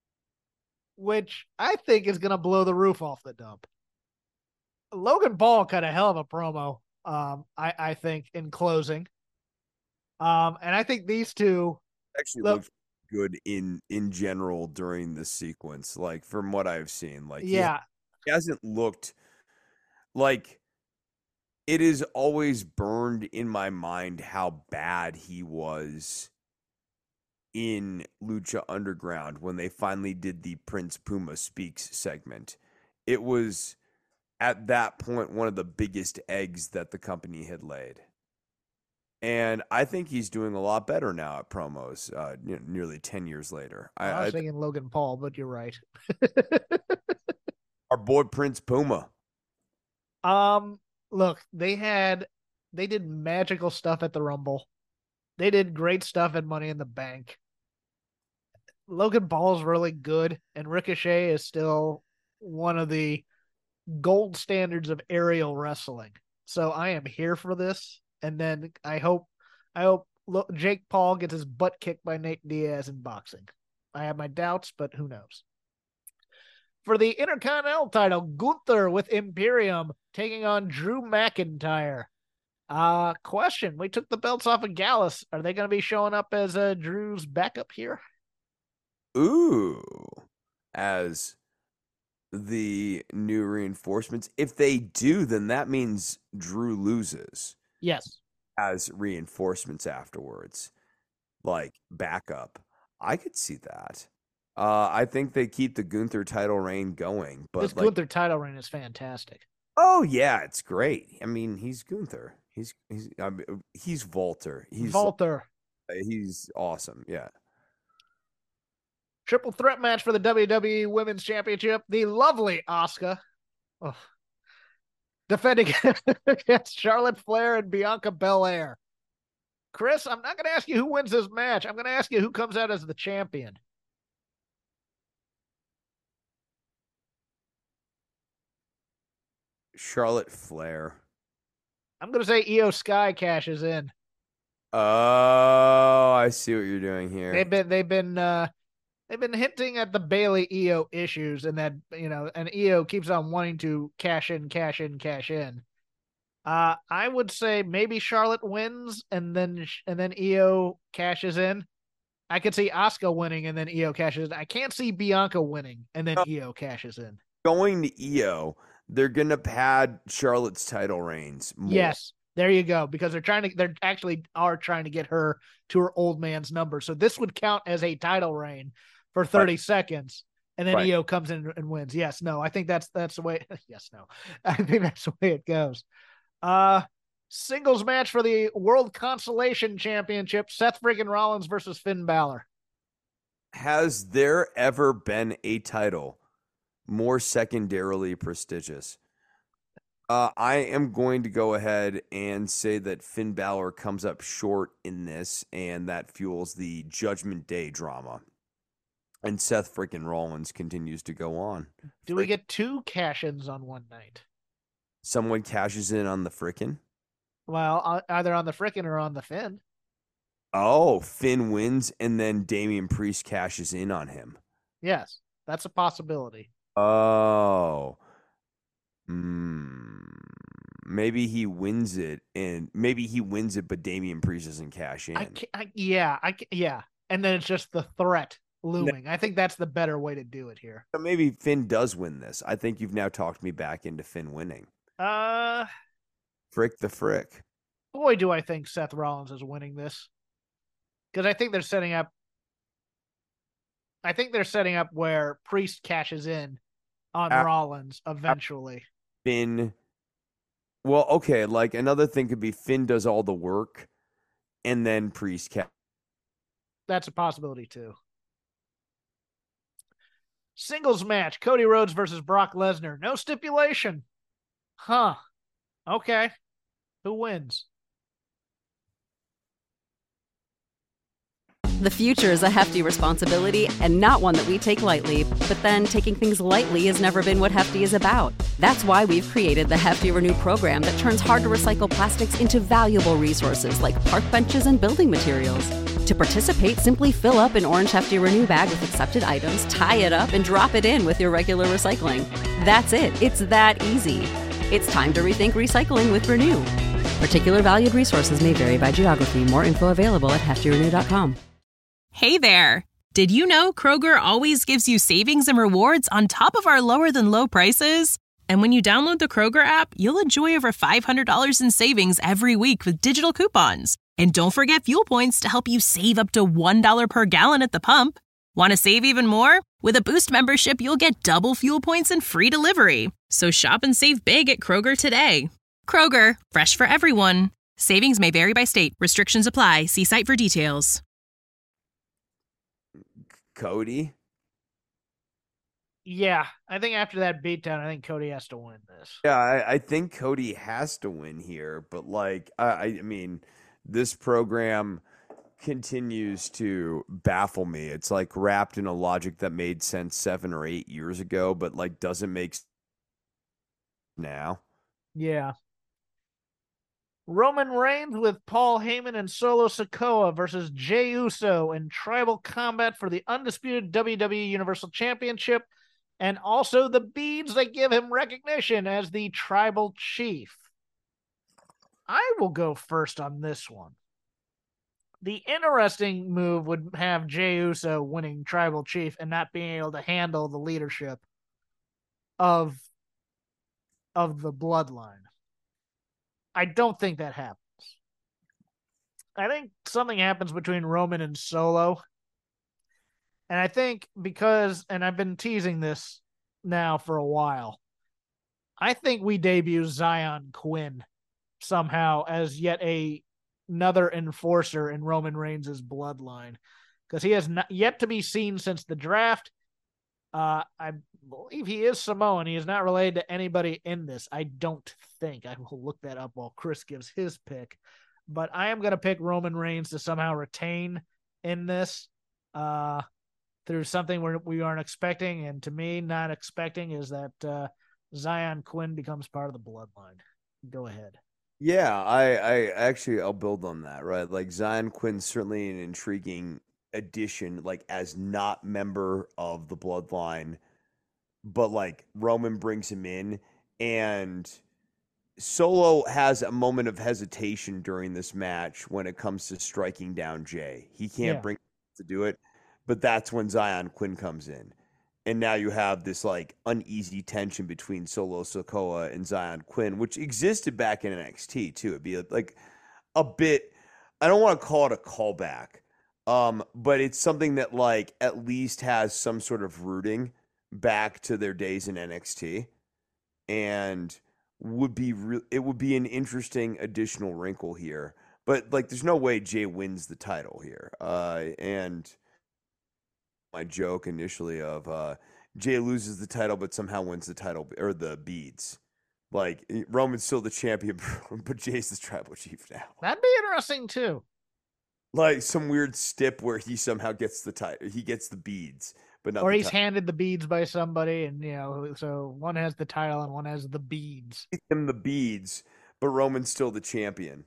which I think is going to blow the roof off the dump. Logan Paul cut a hell of a promo, um, I, I think, in closing. Um, and I think these two actually look, looked good in in general during the sequence, like from what I've seen. Like, yeah, he, he hasn't looked like it is always burned in my mind how bad he was in Lucha Underground when they finally did the Prince Puma Speaks segment. It was at that point one of the biggest eggs that the company had laid. And I think he's doing a lot better now at promos, uh, you know, nearly ten years later. I, I was I, thinking Logan Paul, but you're right. Our boy Prince Puma. Um, look, they had, they did magical stuff at the Rumble. They did great stuff at Money in the Bank. Logan Paul's really good, and Ricochet is still one of the gold standards of aerial wrestling. So I am here for this. And then I hope, I hope Jake Paul gets his butt kicked by Nate Diaz in boxing. I have my doubts, but who knows? For the Intercontinental title, Gunther with Imperium taking on Drew McIntyre. Uh, question: we took the belts off of Gallus. Are they going to be showing up as uh, Drew's backup here? Ooh, as the new reinforcements. If they do, then that means Drew loses. Yes. As reinforcements afterwards, like backup. I could see that. Uh, I think they keep the Gunther title reign going. But this like, Gunther title reign is fantastic. Oh yeah, it's great. I mean, he's Gunther. He's he's I mean, he's Walter. He's Walter. He's awesome. Yeah. Triple threat match for the W W E Women's Championship. The lovely Asuka. Oh. Defending against Charlotte Flair and Bianca Belair. Chris, I'm not going to ask you who wins this match. I'm going to ask you who comes out as the champion. Charlotte Flair. I'm going to say Io Sky cashes in. Oh, I see what you're doing here. They've been, they've been, uh, they've been hinting at the Bayley Io issues, and that, you know, and Io keeps on wanting to cash in, cash in, cash in. Uh, I would say maybe Charlotte wins, and then and then Io cashes in. I could see Asuka winning, and then Io cashes in. I can't see Bianca winning, and then Io cashes in. Going to Io, they're gonna pad Charlotte's title reigns more. Yes, there you go, because they're trying to, they're actually are trying to get her to her old man's number. So this would count as a title reign for thirty right. seconds, and then right. Io comes in and wins. Yes, no, I think that's that's the way. Yes, no, I think that's the way it goes. Uh, singles match for the World Consolation Championship: Seth freaking Rollins versus Finn Balor. Has there ever been a title more secondarily prestigious? Uh, I am going to go ahead and say that Finn Balor comes up short in this, and that fuels the Judgment Day drama. And Seth freaking Rollins continues to go on. Do we get two cash-ins on one night? Someone cashes in on the frickin'? Well, either on the frickin' or on the Finn. Oh, Finn wins, and then Damian Priest cashes in on him. Yes, that's a possibility. Oh. Mm, maybe he wins it, and maybe he wins it, but Damian Priest doesn't cash in. I I, yeah, I, yeah. And then it's just the threat looming. No. I think that's the better way to do it here. So maybe Finn does win this. I think you've now talked me back into Finn winning. Uh, frick the frick. Boy, do I think Seth Rollins is winning this. Because I think they're setting up I think they're setting up where Priest cashes in on After, Rollins eventually. Finn. Well, okay, like another thing could be Finn does all the work and then Priest cash. That's a possibility too. Singles match: Cody Rhodes versus Brock Lesnar. No stipulation. Huh. Okay. Who wins? The future is a hefty responsibility and not one that we take lightly. But then taking things lightly has never been what Hefty is about. That's why we've created the Hefty Renew program that turns hard-to-recycle plastics into valuable resources like park benches and building materials. To participate, simply fill up an orange Hefty Renew bag with accepted items, tie it up, and drop it in with your regular recycling. That's it. It's that easy. It's time to rethink recycling with Renew. Particular valued resources may vary by geography. More info available at hefty renew dot com. Hey there! Did you know Kroger always gives you savings and rewards on top of our lower-than-low prices? And when you download the Kroger app, you'll enjoy over five hundred dollars in savings every week with digital coupons. And don't forget fuel points to help you save up to one dollar per gallon at the pump. Want to save even more? With a Boost membership, you'll get double fuel points and free delivery. So shop and save big at Kroger today. Kroger, fresh for everyone. Savings may vary by state. Restrictions apply. See site for details. Cody? Yeah, I think after that beatdown, I think Cody has to win this. Yeah, I, I think Cody has to win here, but like, I, I mean, this program continues to baffle me. It's like wrapped in a logic that made sense seven or eight years ago, but like doesn't make sense now. Yeah. Roman Reigns with Paul Heyman and Solo Sikoa versus Jey Uso in tribal combat for the undisputed W W E Universal Championship, and also the beads that give him recognition as the tribal chief. I will go first on this one. The interesting move would have Jey Uso winning tribal chief and not being able to handle the leadership of, of the bloodline. I don't think that happens. I think something happens between Roman and Solo. And I think because, and I've been teasing this now for a while, I think we debut Zion Quinn somehow as yet a, another enforcer in Roman Reigns' bloodline. Because he has not yet to be seen since the draft. Uh, I believe he is Samoan. He is not related to anybody in this. I don't think. I will look that up while Chris gives his pick. But I am going to pick Roman Reigns to somehow retain in this uh, through something we're, we aren't expecting. And to me, not expecting is that uh, Zion Quinn becomes part of the bloodline. Go ahead. Yeah, I, I actually, I'll build on that, right? Like Zion Quinn's certainly an intriguing addition, like as not member of the bloodline, but like Roman brings him in, and Solo has a moment of hesitation during this match when it comes to striking down Jey. He can't Yeah. bring to do it, but that's when Zion Quinn comes in. And now you have this like uneasy tension between Solo Sikoa and Zion Quinn, which existed back in N X T too. It'd be like a bit, I don't want to call it a callback, Um, but it's something that like at least has some sort of rooting back to their days in N X T, and would be re- it would be an interesting additional wrinkle here. But like, there's no way Jey wins the title here. Uh, and my joke initially of uh, Jey loses the title, but somehow wins the title or the beads. Like Roman's still the champion, but Jey's the tribal chief now. That'd be interesting too. Like some weird stip where he somehow gets the title, he gets the beads, but not. Or the he's title. handed the beads by somebody, and you know, so one has the title and one has the beads. Him the beads, but Roman's still the champion.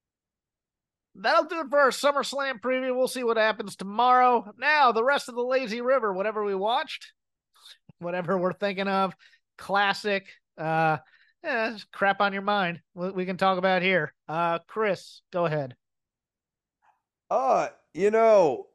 That'll do it for our SummerSlam preview. We'll see what happens tomorrow. Now, the rest of the Lazy River, whatever we watched, whatever we're thinking of, classic, uh, yeah, crap on your mind. We, we can talk about here. Uh, Chris, go ahead. Uh, you know,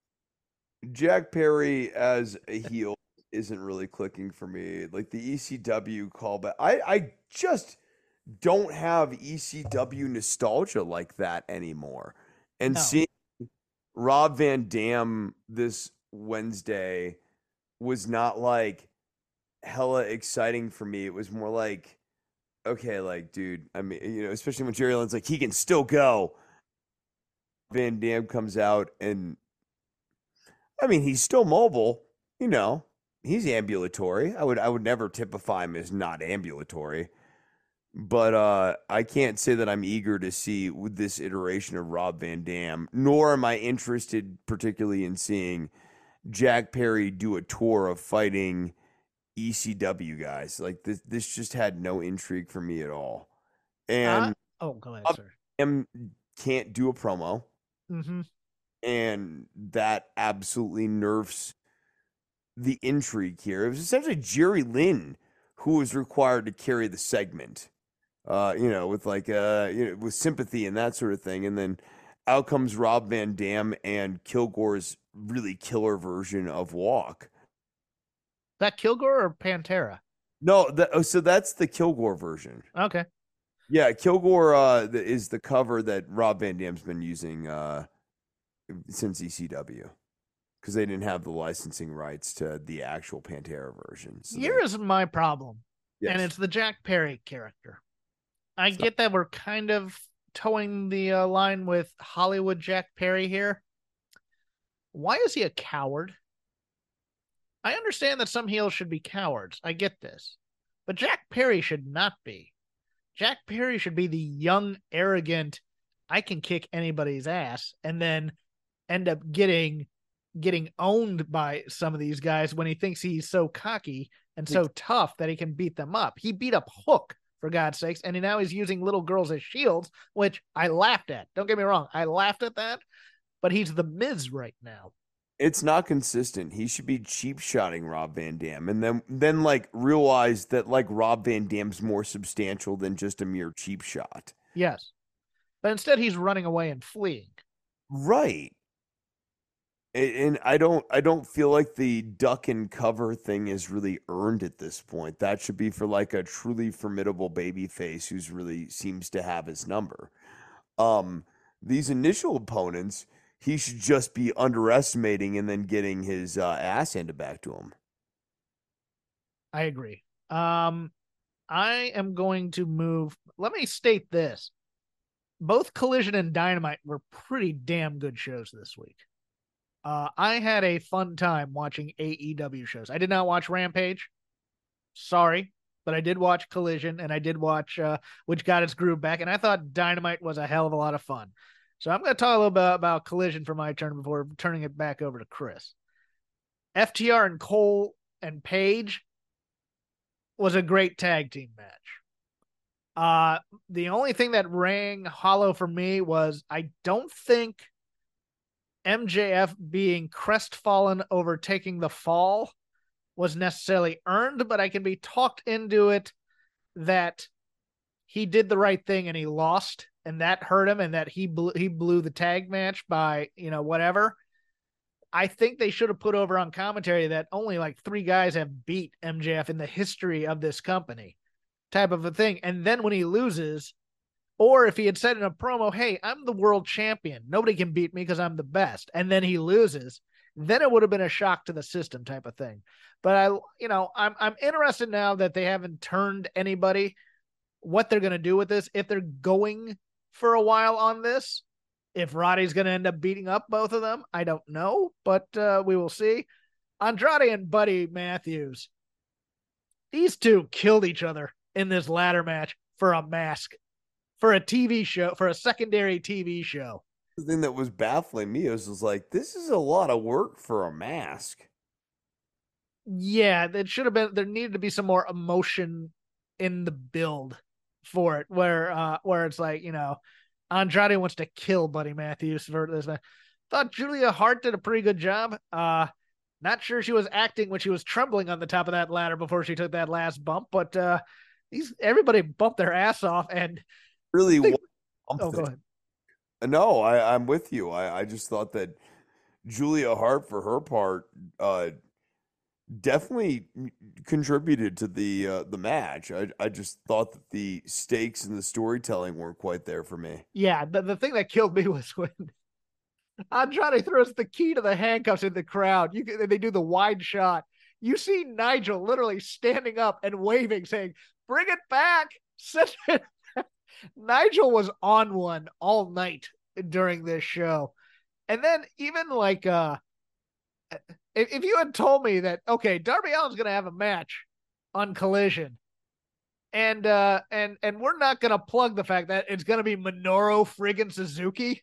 Jack Perry as a heel isn't really clicking for me. Like the E C W callback, I, I just don't have E C W nostalgia like that anymore. And No. seeing Rob Van Dam this Wednesday was not like hella exciting for me. It was more like, okay, like, dude, I mean, you know, especially when Jerry Lynn's like, he can still go. Van Dam comes out and, I mean, he's still mobile, you know, he's ambulatory. I would, I would never typify him as not ambulatory, but uh, I can't say that I'm eager to see with this iteration of Rob Van Dam, nor am I interested particularly in seeing Jack Perry do a tour of fighting E C W guys. Like this, this just had no intrigue for me at all. And Uh, oh, go ahead, Rob sir. Van Dam can't do a promo. Mm-hmm. And that absolutely nerfs the intrigue here. It was essentially Jerry Lynn who was required to carry the segment, uh, you know, with like, uh, you know, with sympathy and that sort of thing. And then out comes Rob Van Dam and Kilgore's really killer version of Walk. That Kilgore or Pantera? No, that, oh, so that's the Kilgore version. Okay. Yeah, Kilgore uh, the, is the cover that Rob Van Dam's been using uh, since E C W because they didn't have the licensing rights to the actual Pantera version. So Here they, is my problem, yes. and it's the Jack Perry character. I So- get that we're kind of towing the uh, line with Hollywood Jack Perry here. Why is he a coward? I understand that some heels should be cowards. I get this. But Jack Perry should not be. Jack Perry should be the young, arrogant, I can kick anybody's ass, and then end up getting getting owned by some of these guys when he thinks he's so cocky and so tough that he can beat them up. He beat up Hook, for God's sakes, and now he's using little girls as shields, which I laughed at. Don't get me wrong. I laughed at that, but he's the Miz right now. It's not consistent. He should be cheap shotting Rob Van Dam and then then like realize that like Rob Van Dam's more substantial than just a mere cheap shot. Yes. But instead he's running away and fleeing. Right. And, and I don't I don't feel like the duck and cover thing is really earned at this point. That should be for like a truly formidable babyface who's really seems to have his number. Um these initial opponents, he should just be underestimating and then getting his uh, ass handed back to him. I agree. Um, I am going to move. Let me state this. Both Collision and Dynamite were pretty damn good shows this week. Uh, I had a fun time watching A E W shows. I did not watch Rampage. Sorry, but I did watch Collision and I did watch uh, which got its groove back. And I thought Dynamite was a hell of a lot of fun. So I'm going to talk a little bit about Collision for my turn before turning it back over to Chris. F T R and Cole and Page was a great tag team match. Uh, the only thing that rang hollow for me was I don't think M J F being crestfallen over taking the fall was necessarily earned, but I can be talked into it that he did the right thing and he lost. And that hurt him, and that he blew, he blew the tag match by, you know, whatever. I think they should have put over on commentary that only like three guys have beat M J F in the history of this company, type of a thing. And then when he loses, or if he had said in a promo, hey, I'm the world champion, nobody can beat me because I'm the best, and then he loses, then it would have been a shock to the system type of thing. But I, you know, I'm I'm interested now that they haven't turned anybody, what they're going to do with this, if they're going for a while on this. If Roddy's going to end up beating up both of them, I don't know, but uh, we will see. Andrade and Buddy Matthews, these two killed each other in this ladder match for a mask, for a T V show, for a secondary T V show. The thing that was baffling me was, was like, this is a lot of work for a mask. Yeah, it should have been, there needed to be some more emotion in the build for it, where uh where it's like, you know, Andrade wants to kill Buddy Matthews for this. I thought Julia Hart did a pretty good job. Uh not sure she was acting when she was trembling on the top of that ladder before she took that last bump, but uh these everybody bumped their ass off and really they, oh go ahead. No, I, I'm with you. I, I just thought that Julia Hart, for her part, uh definitely contributed to the uh, the match. I I just thought that the stakes and the storytelling weren't quite there for me. Yeah, the, the thing that killed me was when Andrade throws the key to the handcuffs in the crowd. You they do the wide shot. You see Nigel literally standing up and waving, saying, "Bring it back!" Nigel was on one all night during this show, and then even like uh. If, if you had told me that, okay, Darby Allin's going to have a match on Collision, and uh, and and we're not going to plug the fact that it's going to be Minoru friggin' Suzuki,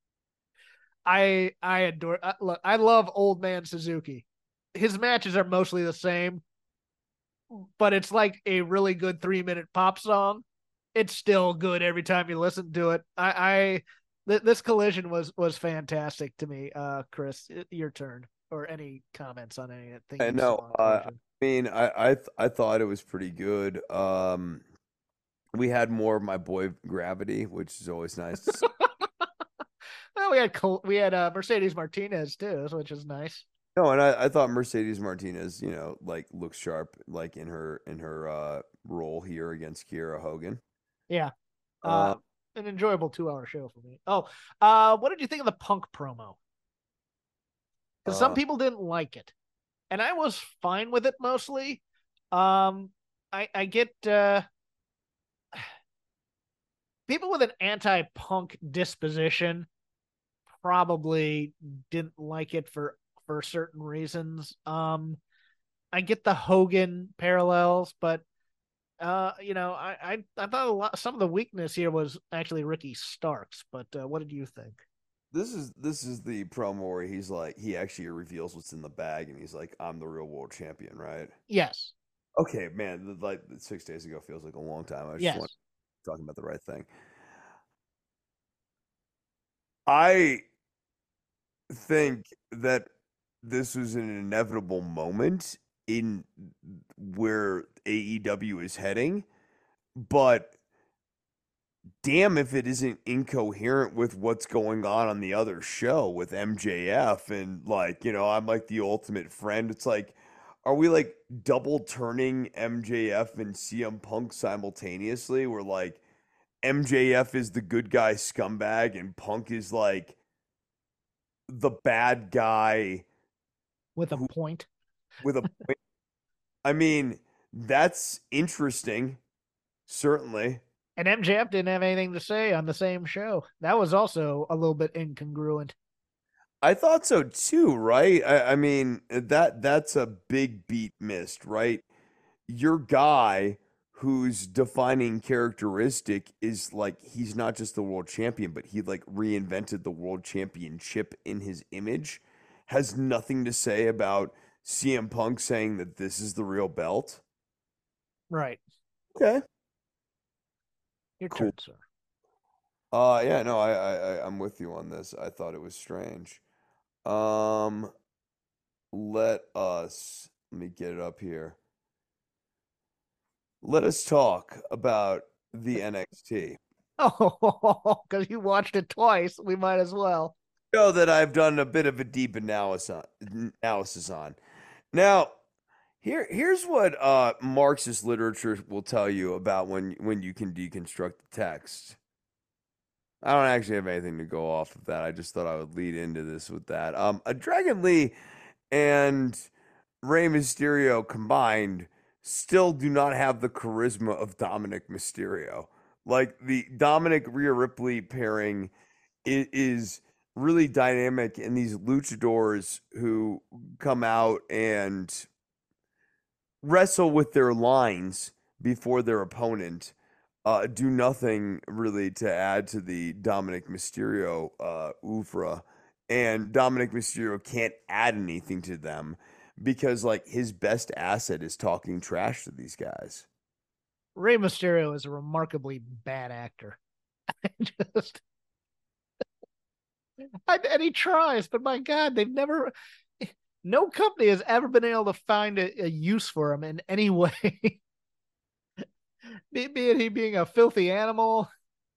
I I adore. I, look, I love Old Man Suzuki. His matches are mostly the same, but it's like a really good three minute pop song. It's still good every time you listen to it. I, I th- this Collision was was fantastic to me. Uh, Chris, your turn. Or any comments on anything? I know. Uh, I mean, I I, th- I thought it was pretty good. Um, we had more of my boy Gravity, which is always nice to see. Well, we had we had uh, Mercedes Martinez too, which is nice. No, and I, I thought Mercedes Martinez, you know, like looks sharp, like in her in her uh, role here against Kiera Hogan. Yeah, uh, uh, an enjoyable two hour show for me. Oh, uh, what did you think of the Punk promo? Because some uh, people didn't like it, and I was fine with it mostly. Um, I I get uh, people with an anti-Punk disposition probably didn't like it for for certain reasons. Um, I get the Hogan parallels, but uh, you know, I, I I thought a lot some of the weakness here was actually Ricky Starks. But uh, what did you think? This is this is the promo where he's like he actually reveals what's in the bag, and he's like, "I'm the real world champion," right? Yes. Okay, man. Like six days ago feels like a long time. I just Yes. want talking about the right thing. I think that this was an inevitable moment in where A E W is heading, but damn if it isn't incoherent with what's going on on the other show with M J F and like, you know, I'm like the ultimate friend. It's like, are we like double turning M J F and C M Punk simultaneously where like M J F is the good guy scumbag and Punk is like the bad guy With a who, point. with a point? I mean, that's interesting, certainly. And M J F didn't have anything to say on the same show. That was also a little bit incongruent. I thought so too, right? I, I mean, that that's a big beat missed, right? Your guy whose defining characteristic is like he's not just the world champion, but he like reinvented the world championship in his image, has nothing to say about C M Punk saying that this is the real belt. Right. Okay. Your Cool. turn, sir. Uh yeah, no, I, I I- I'm with you on this. I thought it was strange. Um, let us let me get it up here. Let us talk about the N X T Oh, because you watched it twice, we might as well. show that I've done a bit of a deep analysis on. Analysis on. Now, here here's what uh, Marxist literature will tell you about when when you can deconstruct the text. I don't actually have anything to go off of that. I just thought I would lead into this with that. Um, a Dragon Lee and Rey Mysterio combined still do not have the charisma of Dominic Mysterio. Like the Dominic Rhea Ripley pairing is, is really dynamic, and these luchadors who come out and wrestle with their lines before their opponent uh, do nothing really to add to the Dominic Mysterio uh, oeuvre. And Dominic Mysterio can't add anything to them because like his best asset is talking trash to these guys. Rey Mysterio is a remarkably bad actor. Just, I, and he tries, but my God, they've never. No company has ever been able to find a, a use for him in any way. be, be it he being a filthy animal.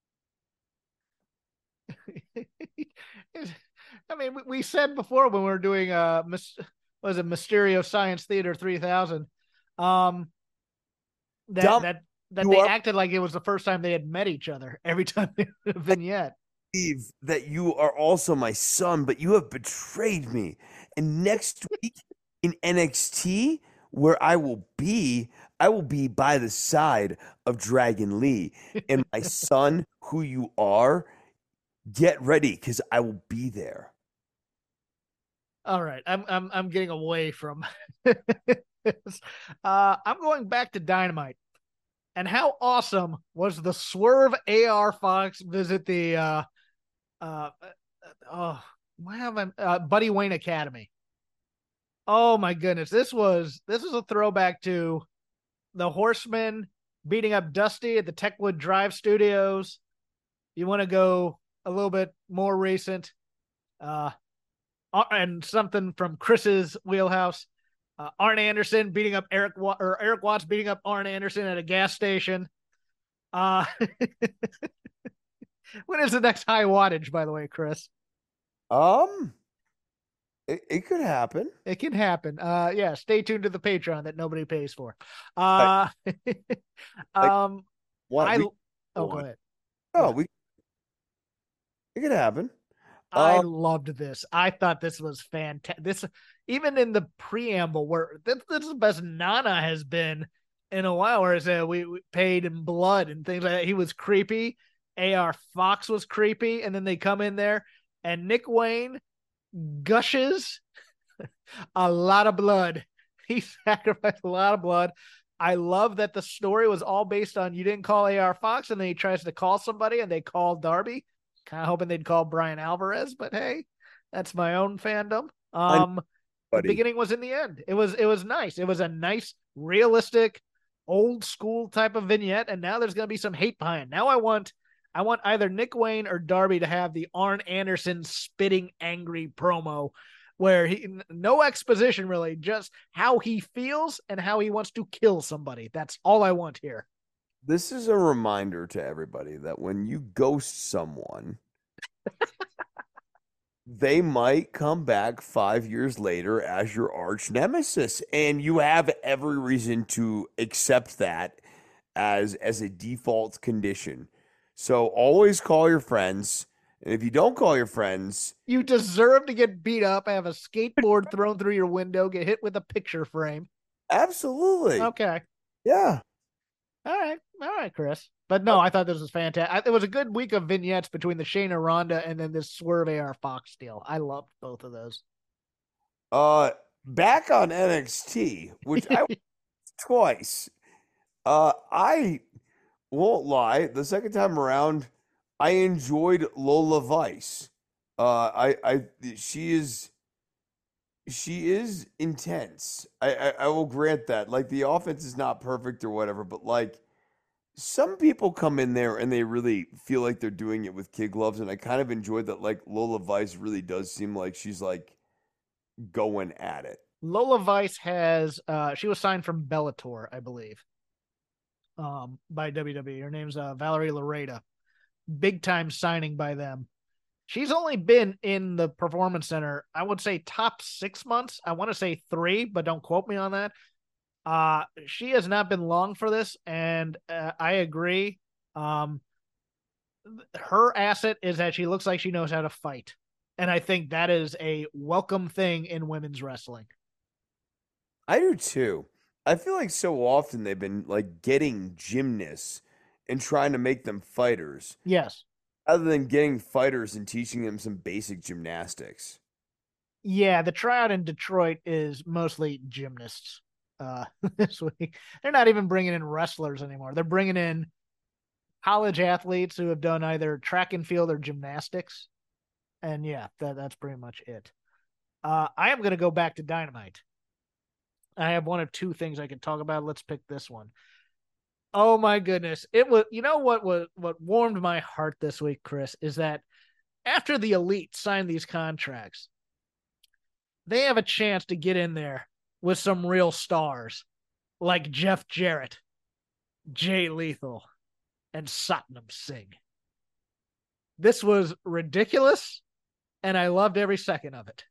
I mean, we, we said before when we were doing uh, was it Mysterio Science Theater three thousand, um, that Dumb. that that You they are- acted like it was the first time they had met each other every time they did a vignette. Believe that you are also my son, but you have betrayed me. And next week in N X T, where I will be, I will be by the side of Dragon Lee. And my son, who you are, get ready because I will be there. All right, I'm I'm I'm getting away from this. Uh, I'm going back to Dynamite. And how awesome was the Swerve A R Fox visit the uh uh oh why have I uh, Buddy Wayne Academy? Oh my goodness, this was this is a throwback to the Horsemen beating up Dusty at the Techwood Drive Studios. You want to go a little bit more recent, uh, and something from Chris's wheelhouse. Uh, Arn Anderson beating up Eric Wa- or Eric Watts beating up Arn Anderson at a gas station. Uh, when is the next high wattage, by the way, Chris? Um, it, it could happen. It can happen. Uh, yeah, stay tuned to the Patreon that nobody pays for. Uh, um, What? I we, oh go ahead. oh, we. It could happen. I Um, loved this. I thought this was fantastic. This, even in the preamble, where this, this is the best Nana has been in a while, where it's uh, we, we paid in blood and things like that. He was creepy, A R Fox was creepy, and then they come in there, and Nick Wayne gushes a lot of blood. He sacrificed a lot of blood. I love that the story was all based on you didn't call A R Fox, and then he tries to call somebody, and they call Darby. Kind of hoping they'd call Brian Alvarez, but hey, that's my own fandom. Um, the beginning was in the end. It was it was nice. It was a nice, realistic, old school type of vignette, and now there's going to be some hate behind. Now I want I want either Nick Wayne or Darby to have the Arn Anderson spitting angry promo where he no exposition really, just how he feels and how he wants to kill somebody. That's all I want here. This is a reminder to everybody that when you ghost someone, they might come back five years later as your arch nemesis, and you have every reason to accept that as as a default condition. So always call your friends, and if you don't call your friends, you deserve to get beat up, have a skateboard thrown through your window, get hit with a picture frame. Absolutely. Okay. Yeah. All right. All right, Chris. But no, I thought this was fantastic. It was a good week of vignettes between the Shayna Ronda and then this Swerve A R Fox deal. I loved both of those. Uh, back on N X T, which I twice. Uh, I won't lie. The second time around, I enjoyed Lola Vice. Uh, I, I, she is, she is intense. I, I, I will grant that. Like, the offense is not perfect or whatever, but like, some people come in there and they really feel like they're doing it with kid gloves, and I kind of enjoyed that. Like, Lola Vice really does seem like she's like going at it. Lola Vice has, uh, she was signed from Bellator, I believe, um, by W W E. Her name's uh, Valerie Lareda. Big time signing by them. She's only been in the Performance Center, I would say top six months. I want to say three, but don't quote me on that. Uh, she has not been long for this, and uh, I agree. Um, her asset is that she looks like she knows how to fight, and I think that is a welcome thing in women's wrestling. I do too. I feel like so often they've been like getting gymnasts and trying to make them fighters. Yes. Other than getting fighters and teaching them some basic gymnastics. Yeah, the tryout in Detroit is mostly gymnasts. Uh, this week, they're not even bringing in wrestlers anymore. They're bringing in college athletes who have done either track and field or gymnastics. And yeah, that, that's pretty much it. Uh, I am going to go back to Dynamite. I have one of two things I can talk about. Let's pick this one. Oh my goodness. It was, you know what was, what warmed my heart this week, Chris, is that after the Elite signed these contracts, they have a chance to get in there with some real stars like Jeff Jarrett, Jay Lethal, and Satnam Singh. This was ridiculous, and I loved every second of it.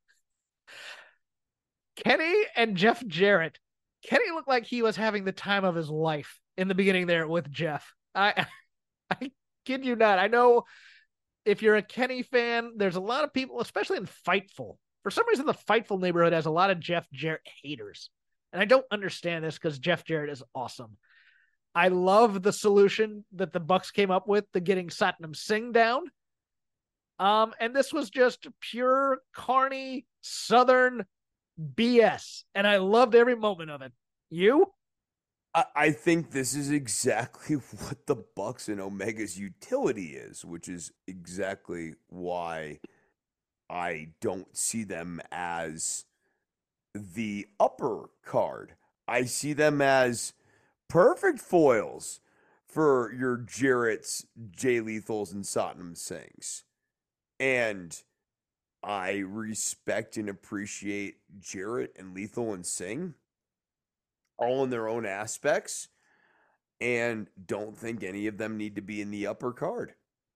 Kenny and Jeff Jarrett. Kenny looked like he was having the time of his life in the beginning there with Jeff. I, I kid you not. I know if you're a Kenny fan, there's a lot of people, especially in Fightful. For some reason, the Fightful neighborhood has a lot of Jeff Jarrett haters. And I don't understand this because Jeff Jarrett is awesome. I love the solution that the Bucks came up with to getting Satnam Singh down. Um, and this was just pure, carny, Southern B S. And I loved every moment of it. You? I, I think this is exactly what the Bucks and Omega's utility is, which is exactly why I don't see them as the upper card. I see them as perfect foils for your Jarrett's, Jay Lethals, and Satnam Singhs. And I respect and appreciate Jarrett and Lethal and Singh, all in their own aspects, and don't think any of them need to be in the upper card.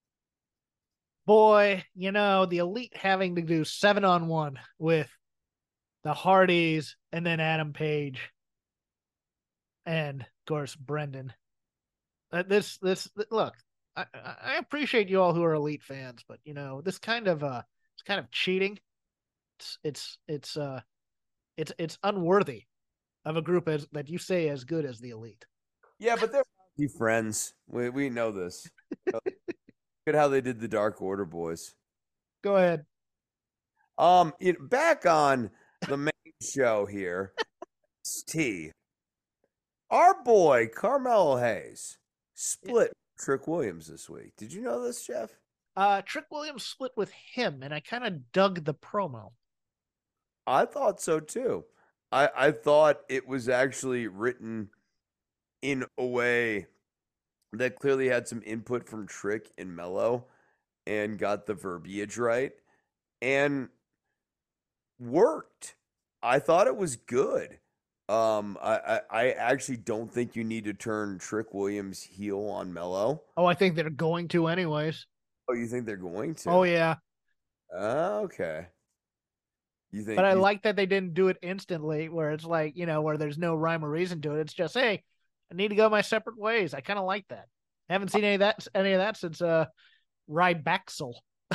Boy, you know, the Elite having to do seven on one with the Hardys and then Adam Page and, of course, Brendan. Uh, this, this, look, I, I appreciate you all who are Elite fans, but you know, this kind of, uh, it's kind of cheating. It's, it's, it's, uh, it's, it's unworthy of a group as that you say as good as the Elite. Yeah, but they're friends. We we know this. Look at how they did the Dark Order, boys. Go ahead. Um, you know, back on the main show here, T. Our boy Carmelo Hayes split Trick Williams this week. Did you know this, Jeff? Uh, Trick Williams split with him, and I kind of dug the promo. I thought so too. I, I thought it was actually written in a way that clearly had some input from Trick and Mello and got the verbiage right and worked. I thought it was good. Um, I, I, I actually don't think you need to turn Trick Williams heel on Mello. Oh, I think they're going to anyways. Oh, you think they're going to? Oh, yeah. Oh, okay. You think? But I you, like that they didn't do it instantly, where it's like, you know, where there's no rhyme or reason to it. It's just, hey, I need to go my separate ways. I kind of like that. I haven't seen any of that any of that since uh Rybaxel.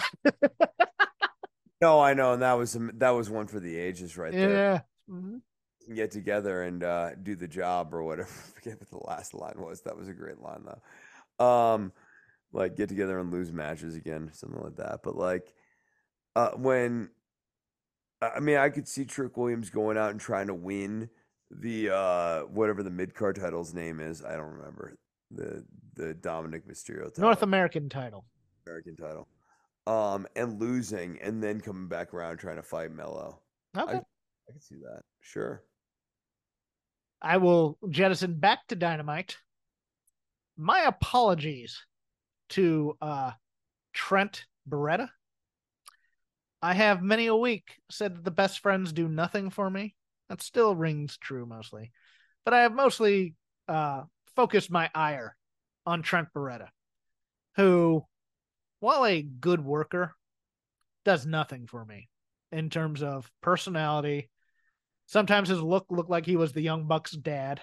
No, I know, and that was that was one for the ages, right there. Yeah. Mm-hmm. Get together and uh, do the job or whatever. I forget what the last line was. That was a great line though. Um, like get together and lose matches again, something like that. But like, uh, when I mean, I could see Trick Williams going out and trying to win the uh whatever the mid card title's name is. I don't remember the the Dominic Mysterio title. North American title. American title. Um, and losing and then coming back around trying to fight Mello. Okay. I, I can see that. Sure. I will jettison back to Dynamite. My apologies to uh Trent Beretta. I have many a week said that the best friends do nothing for me. That still rings true mostly. But I have mostly uh, focused my ire on Trent Beretta, who, while a good worker, does nothing for me in terms of personality. Sometimes his look looked like he was the Young Bucks' dad.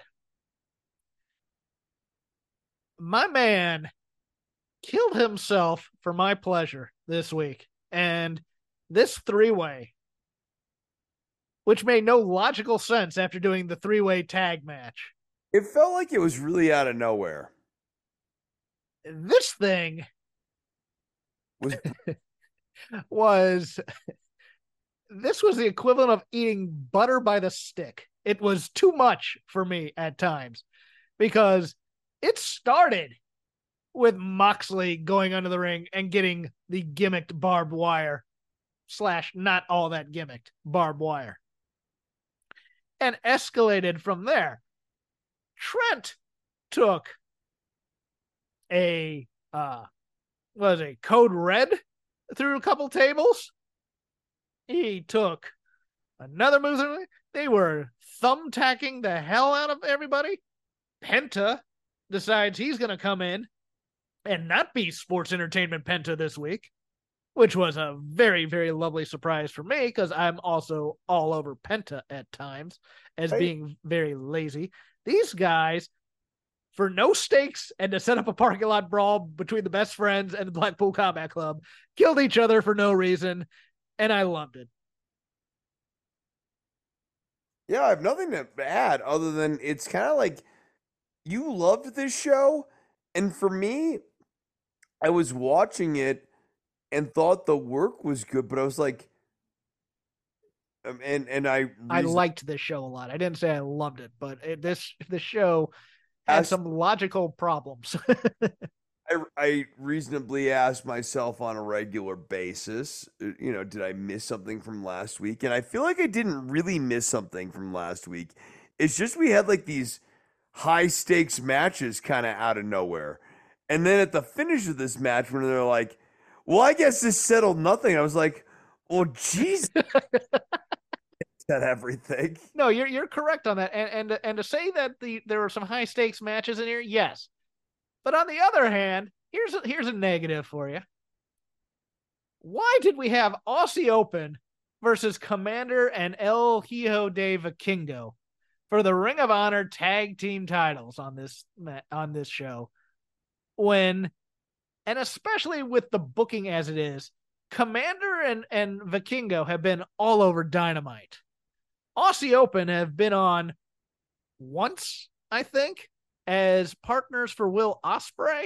My man killed himself for my pleasure this week. And this three-way, which made no logical sense after doing the three-way tag match. It felt like it was really out of nowhere. This thing Was was this was the equivalent of eating butter by the stick. It was too much for me at times because it started with Moxley going under the ring and getting the gimmicked barbed wire slash not all that gimmicked barbed wire and escalated from there. Trent took a uh was a code red through a couple tables. He took another move. They were thumbtacking the hell out of everybody. Penta decides he's going to come in and not be Sports Entertainment Penta this week, which was a very, very lovely surprise for me because I'm also all over Penta at times as hey. being very lazy. These guys, for no stakes and to set up a parking lot brawl between the Best Friends and the Blackpool Combat Club, killed each other for no reason, and I loved it. Yeah, I have nothing to add other than it's kind of like you loved this show, and for me, I was watching it and thought the work was good, but I was like, um, and and I reason- I liked this show a lot. I didn't say I loved it, but it, this the show had As- some logical problems. I, I reasonably ask myself on a regular basis, you know, did I miss something from last week? And I feel like I didn't really miss something from last week. It's just we had like these high stakes matches kind of out of nowhere. And then at the finish of this match, when they're like, well, I guess this settled nothing. I was like, well, jeez. Said everything. No, you're you're correct on that. And and and to say that the there were some high stakes matches in here, yes. But on the other hand, here's a, here's a negative for you. Why did we have Aussie Open versus Commander and El Hijo de Vikingo for the Ring of Honor tag team titles on this on this show? When, and especially with the booking as it is, Commander and, and Vikingo have been all over Dynamite. Aussie Open have been on once, I think, as partners for Will Ospreay,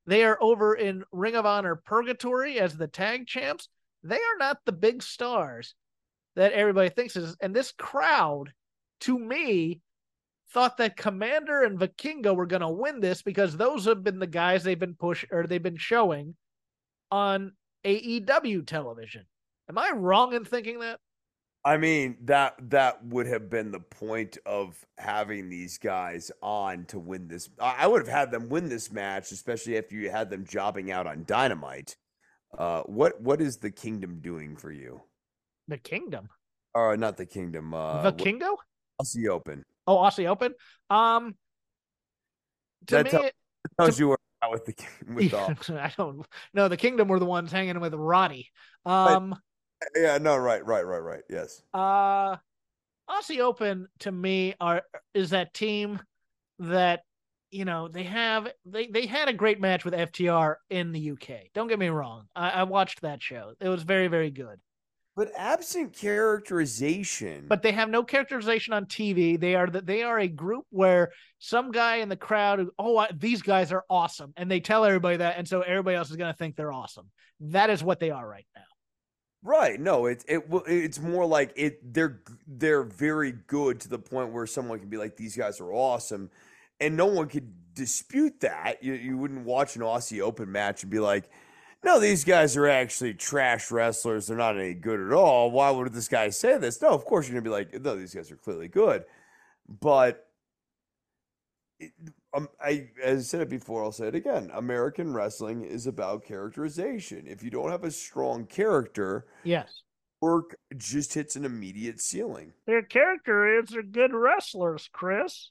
They are over in Ring of Honor Purgatory as the tag champs. They are not the big stars that everybody thinks is. And this crowd, to me, thought that Commander and Vikingo were going to win this because those have been the guys they've been push or they've been showing on A E W television. Am I wrong in thinking that? I mean, that that would have been the point of having these guys on to win this. I would have had them win this match, especially if you had them jobbing out on Dynamite. Uh, what what is the Kingdom doing for you? The Kingdom? Or not the Kingdom. Uh, the Kingo? Aussie Open. Oh, Aussie Open? Um, to that me, tell, it tells to, you where we're at with the with the, I don't know. The Kingdom were the ones hanging with Roddy. Um. But, Yeah, no, right, right, right, right. Yes. Uh Aussie Open to me are is that team that, you know, they have they they had a great match with F T R in the U K. Don't get me wrong. I, I watched that show. It was very, very good. But absent characterization. But they have no characterization on T V. They are that they are a group where some guy in the crowd, oh, I, these guys are awesome, and they tell everybody that, and so everybody else is going to think they're awesome. That is what they are right now. Right. No, it's it, it's more like it. They're they're very good to the point where someone can be like, these guys are awesome, and no one could dispute that. You you wouldn't watch an Aussie Open match and be like, no, these guys are actually trash wrestlers. They're not any good at all. Why would this guy say this? No, of course you're gonna be like, no, these guys are clearly good, but. It, um, I as I said it before, I'll say it again. American wrestling is about characterization. If you don't have a strong character, yes, work just hits an immediate ceiling. Their character is they're good wrestlers, Chris.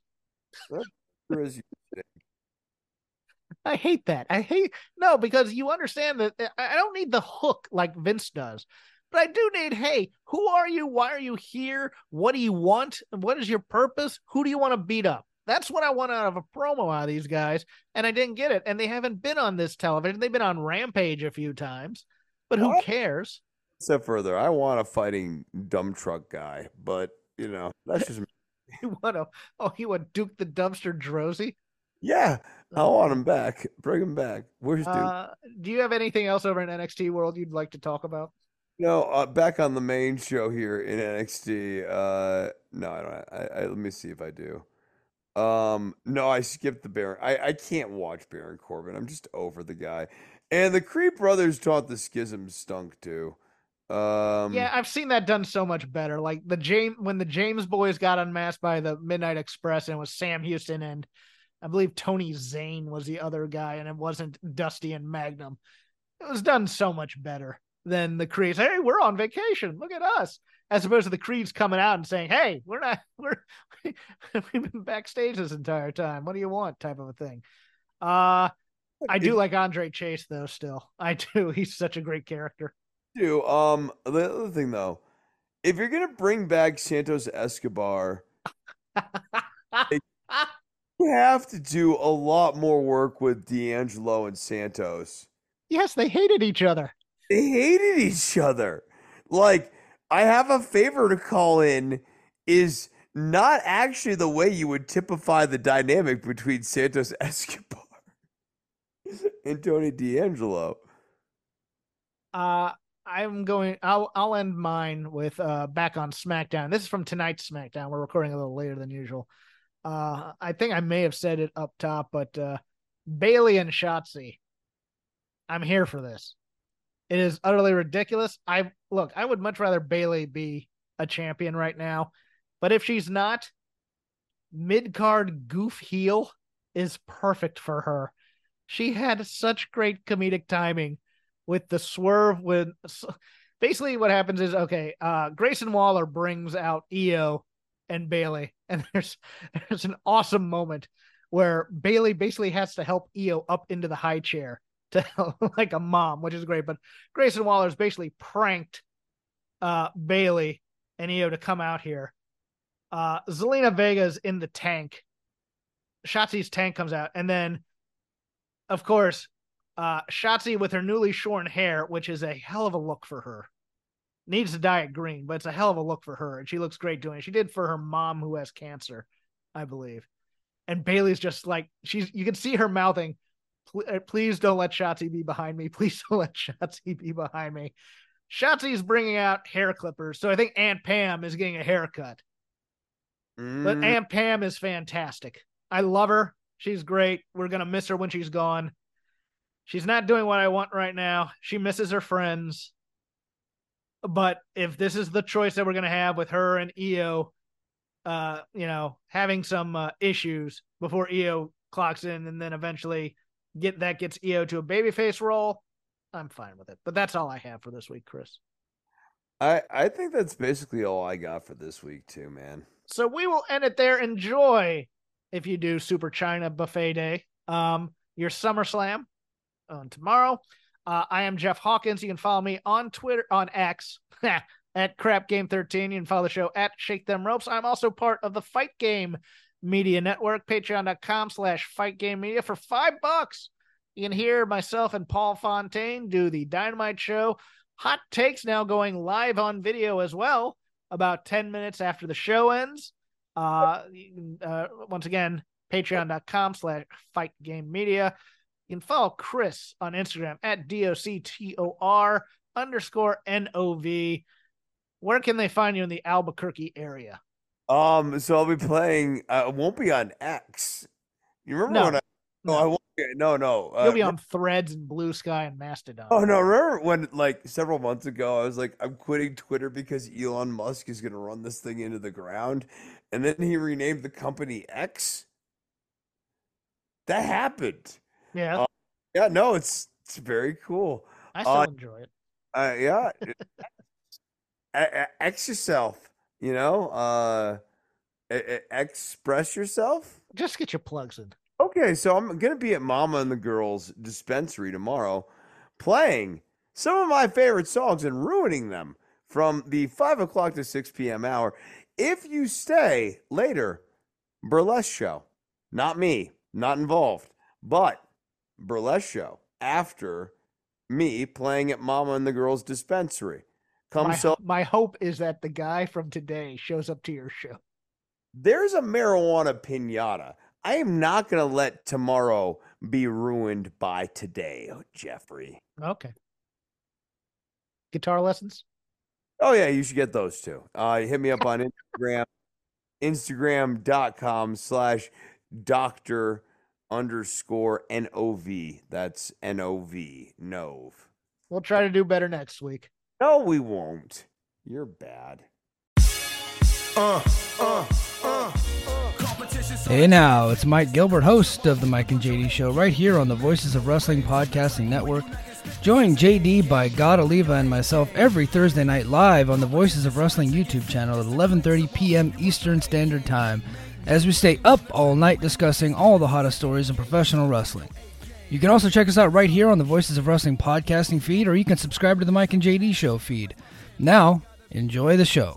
I hate that. I hate no because you understand that I don't need the hook like Vince does. But I do need, hey, who are you? Why are you here? What do you want? What is your purpose? Who do you want to beat up? That's what I want out of a promo out of these guys, and I didn't get it. And they haven't been on this television. They've been on Rampage a few times, but who what? cares? Step further, I want a fighting dump truck guy, but, you know, that's just... you want to, oh, you want Duke the Dumpster Drozy? Yeah, I want him back. Bring him back. Where's Duke? Uh, do you have anything else over in N X T World you'd like to talk about? No, uh, back on the main show here in N X T. Uh, no, I don't. I, I, let me see if I do. Um, no, I skipped the Baron. I, I can't watch Baron Corbin. I'm just over the guy. And the Creed brothers taught the Schism stunk too. Um, yeah, I've seen that done so much better. Like the James when the James boys got unmasked by the Midnight Express, and it was Sam Houston and I believe Tony Zane was the other guy, and it wasn't Dusty and Magnum. It was done so much better than the Creeds. Hey, we're on vacation. Look at us. As opposed to the Creeds coming out and saying, hey, we're not, we're, we've been backstage this entire time. What do you want? Type of a thing. Uh, I do like Andre Chase though. Still, I do. He's such a great character. Do um the other thing though, if you're gonna bring back Santos Escobar, you have to do a lot more work with D'Angelo and Santos. Yes, they hated each other. They hated each other. Like, I have a favor to call in is not actually the way you would typify the dynamic between Santos Escobar and Tony D'Angelo. Uh, I'm going, I'll, I'll end mine with uh, back on SmackDown. This is from tonight's SmackDown. We're recording a little later than usual. Uh, I think I may have said it up top, but uh, Bayley and Shotzi. I'm here for this. It is utterly ridiculous. I look, I would much rather Bayley be a champion right now, but if she's not, mid-card goof heel is perfect for her. She had such great comedic timing with the swerve when basically what happens is, okay, uh, Grayson Waller brings out Io and Bayley, and there's there's an awesome moment where Bayley basically has to help Io up into the high chair to help, like a mom, which is great. But Grayson Waller's basically pranked uh, Bayley and Io to come out here. Uh, Zelina Vega's in the tank. Shotzi's tank comes out, and then, of course, uh, Shotzi with her newly shorn hair, which is a hell of a look for her. Needs to dye it green, but it's a hell of a look for her, and she looks great doing it. She did for her mom who has cancer, I believe. And Bayley's just like, she's, you can see her mouthing, Please don't let Shotzi be behind me. Please don't let Shotzi be behind me. Shotzi's bringing out hair clippers, so I think Aunt Pam is getting a haircut. Mm. But Aunt Pam is fantastic. I love her. She's great. We're going to miss her when she's gone. She's not doing what I want right now. She misses her friends. But if this is the choice that we're going to have with her and E O, uh, you know, having some uh, issues before E O clocks in and then eventually get that gets E O to a babyface role, I'm fine with it. But that's all I have for this week, Chris. I, I think that's basically all I got for this week too, man. So we will end it there. Enjoy, if you do Super China Buffet Day, um, your SummerSlam on tomorrow. Uh, I am Jeff Hawkins. You can follow me on Twitter, on X, at Crap Game thirteen. You can follow the show at Shake Them Ropes. I'm also part of the Fight Game Media Network, patreon.com slash Fight Game Media. For five bucks, you can hear myself and Paul Fontaine do the Dynamite Show. Hot Takes now going live on video as well, about ten minutes after the show ends. Uh, you can, uh, once again, patreon.com slash Fight Game Media. You can follow Chris on Instagram at D O C T O R underscore N O V. Where can they find you in the Albuquerque area? Um, so I'll be playing, uh, it won't be on X. You remember no, when I, no, no. I won't, no, no. Uh, You'll be on Threads and Blue Sky and Mastodon. Oh, no, remember when, like, several months ago, I was like, I'm quitting Twitter because Elon Musk is going to run this thing into the ground. And then he renamed the company X? That happened. Yeah. Uh, yeah, no, it's it's very cool. I still uh, enjoy it. Uh, yeah. X yourself, you know? Uh, express yourself? Just get your plugs in. Okay, so I'm going to be at Mama and the Girls dispensary tomorrow playing some of my favorite songs and ruining them from the five o'clock to six p.m. hour. If you stay later, burlesque show. Not me, not involved, but burlesque show after me playing at Mama and the Girls dispensary. Come my, so my hope is that the guy from today shows up to your show. There's a marijuana piñata. I am not going to let tomorrow be ruined by today, Jeffrey. Okay. Guitar lessons? Oh, yeah, you should get those too. Uh, hit me up on Instagram, instagram.com slash doctor underscore N O V. That's N O V, Nove. We'll try to do better next week. No, we won't. You're bad. Uh, uh, uh. Hey now, it's Mike Gilbert, host of the Mike and J D Show, right here on the Voices of Wrestling Podcasting Network. Join J D by God Oliva and myself every Thursday night live on the Voices of Wrestling YouTube channel at eleven thirty p.m. Eastern Standard Time, as we stay up all night discussing all the hottest stories in professional wrestling. You can also check us out right here on the Voices of Wrestling podcasting feed, or you can subscribe to the Mike and J D Show feed. Now, enjoy the show.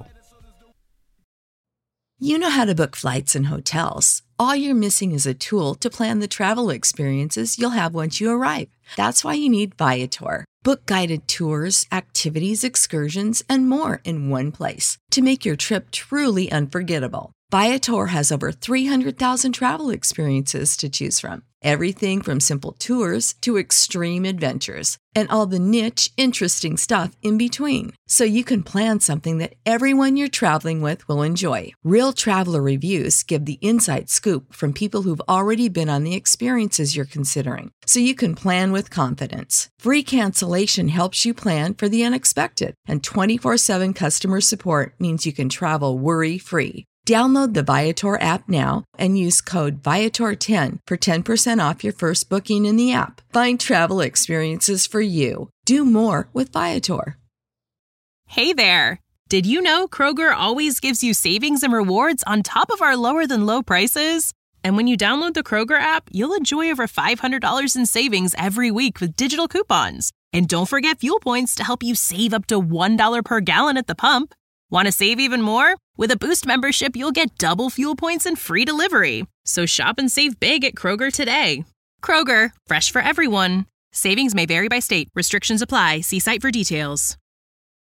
You know how to book flights and hotels. All you're missing is a tool to plan the travel experiences you'll have once you arrive. That's why you need Viator. Book guided tours, activities, excursions, and more in one place to make your trip truly unforgettable. Viator has over three hundred thousand travel experiences to choose from. Everything from simple tours to extreme adventures and all the niche, interesting stuff in between. So you can plan something that everyone you're traveling with will enjoy. Real traveler reviews give the inside scoop from people who've already been on the experiences you're considering. So you can plan with confidence. Free cancellation helps you plan for the unexpected. And twenty-four seven customer support means you can travel worry-free. Download the Viator app now and use code Viator ten for ten percent off your first booking in the app. Find travel experiences for you. Do more with Viator. Hey there! Did you know Kroger always gives you savings and rewards on top of our lower-than-low prices? And when you download the Kroger app, you'll enjoy over five hundred dollars in savings every week with digital coupons. And don't forget fuel points to help you save up to one dollar per gallon at the pump. Want to save even more? With a Boost membership, you'll get double fuel points and free delivery. So shop and save big at Kroger today. Kroger, fresh for everyone. Savings may vary by state. Restrictions apply. See site for details.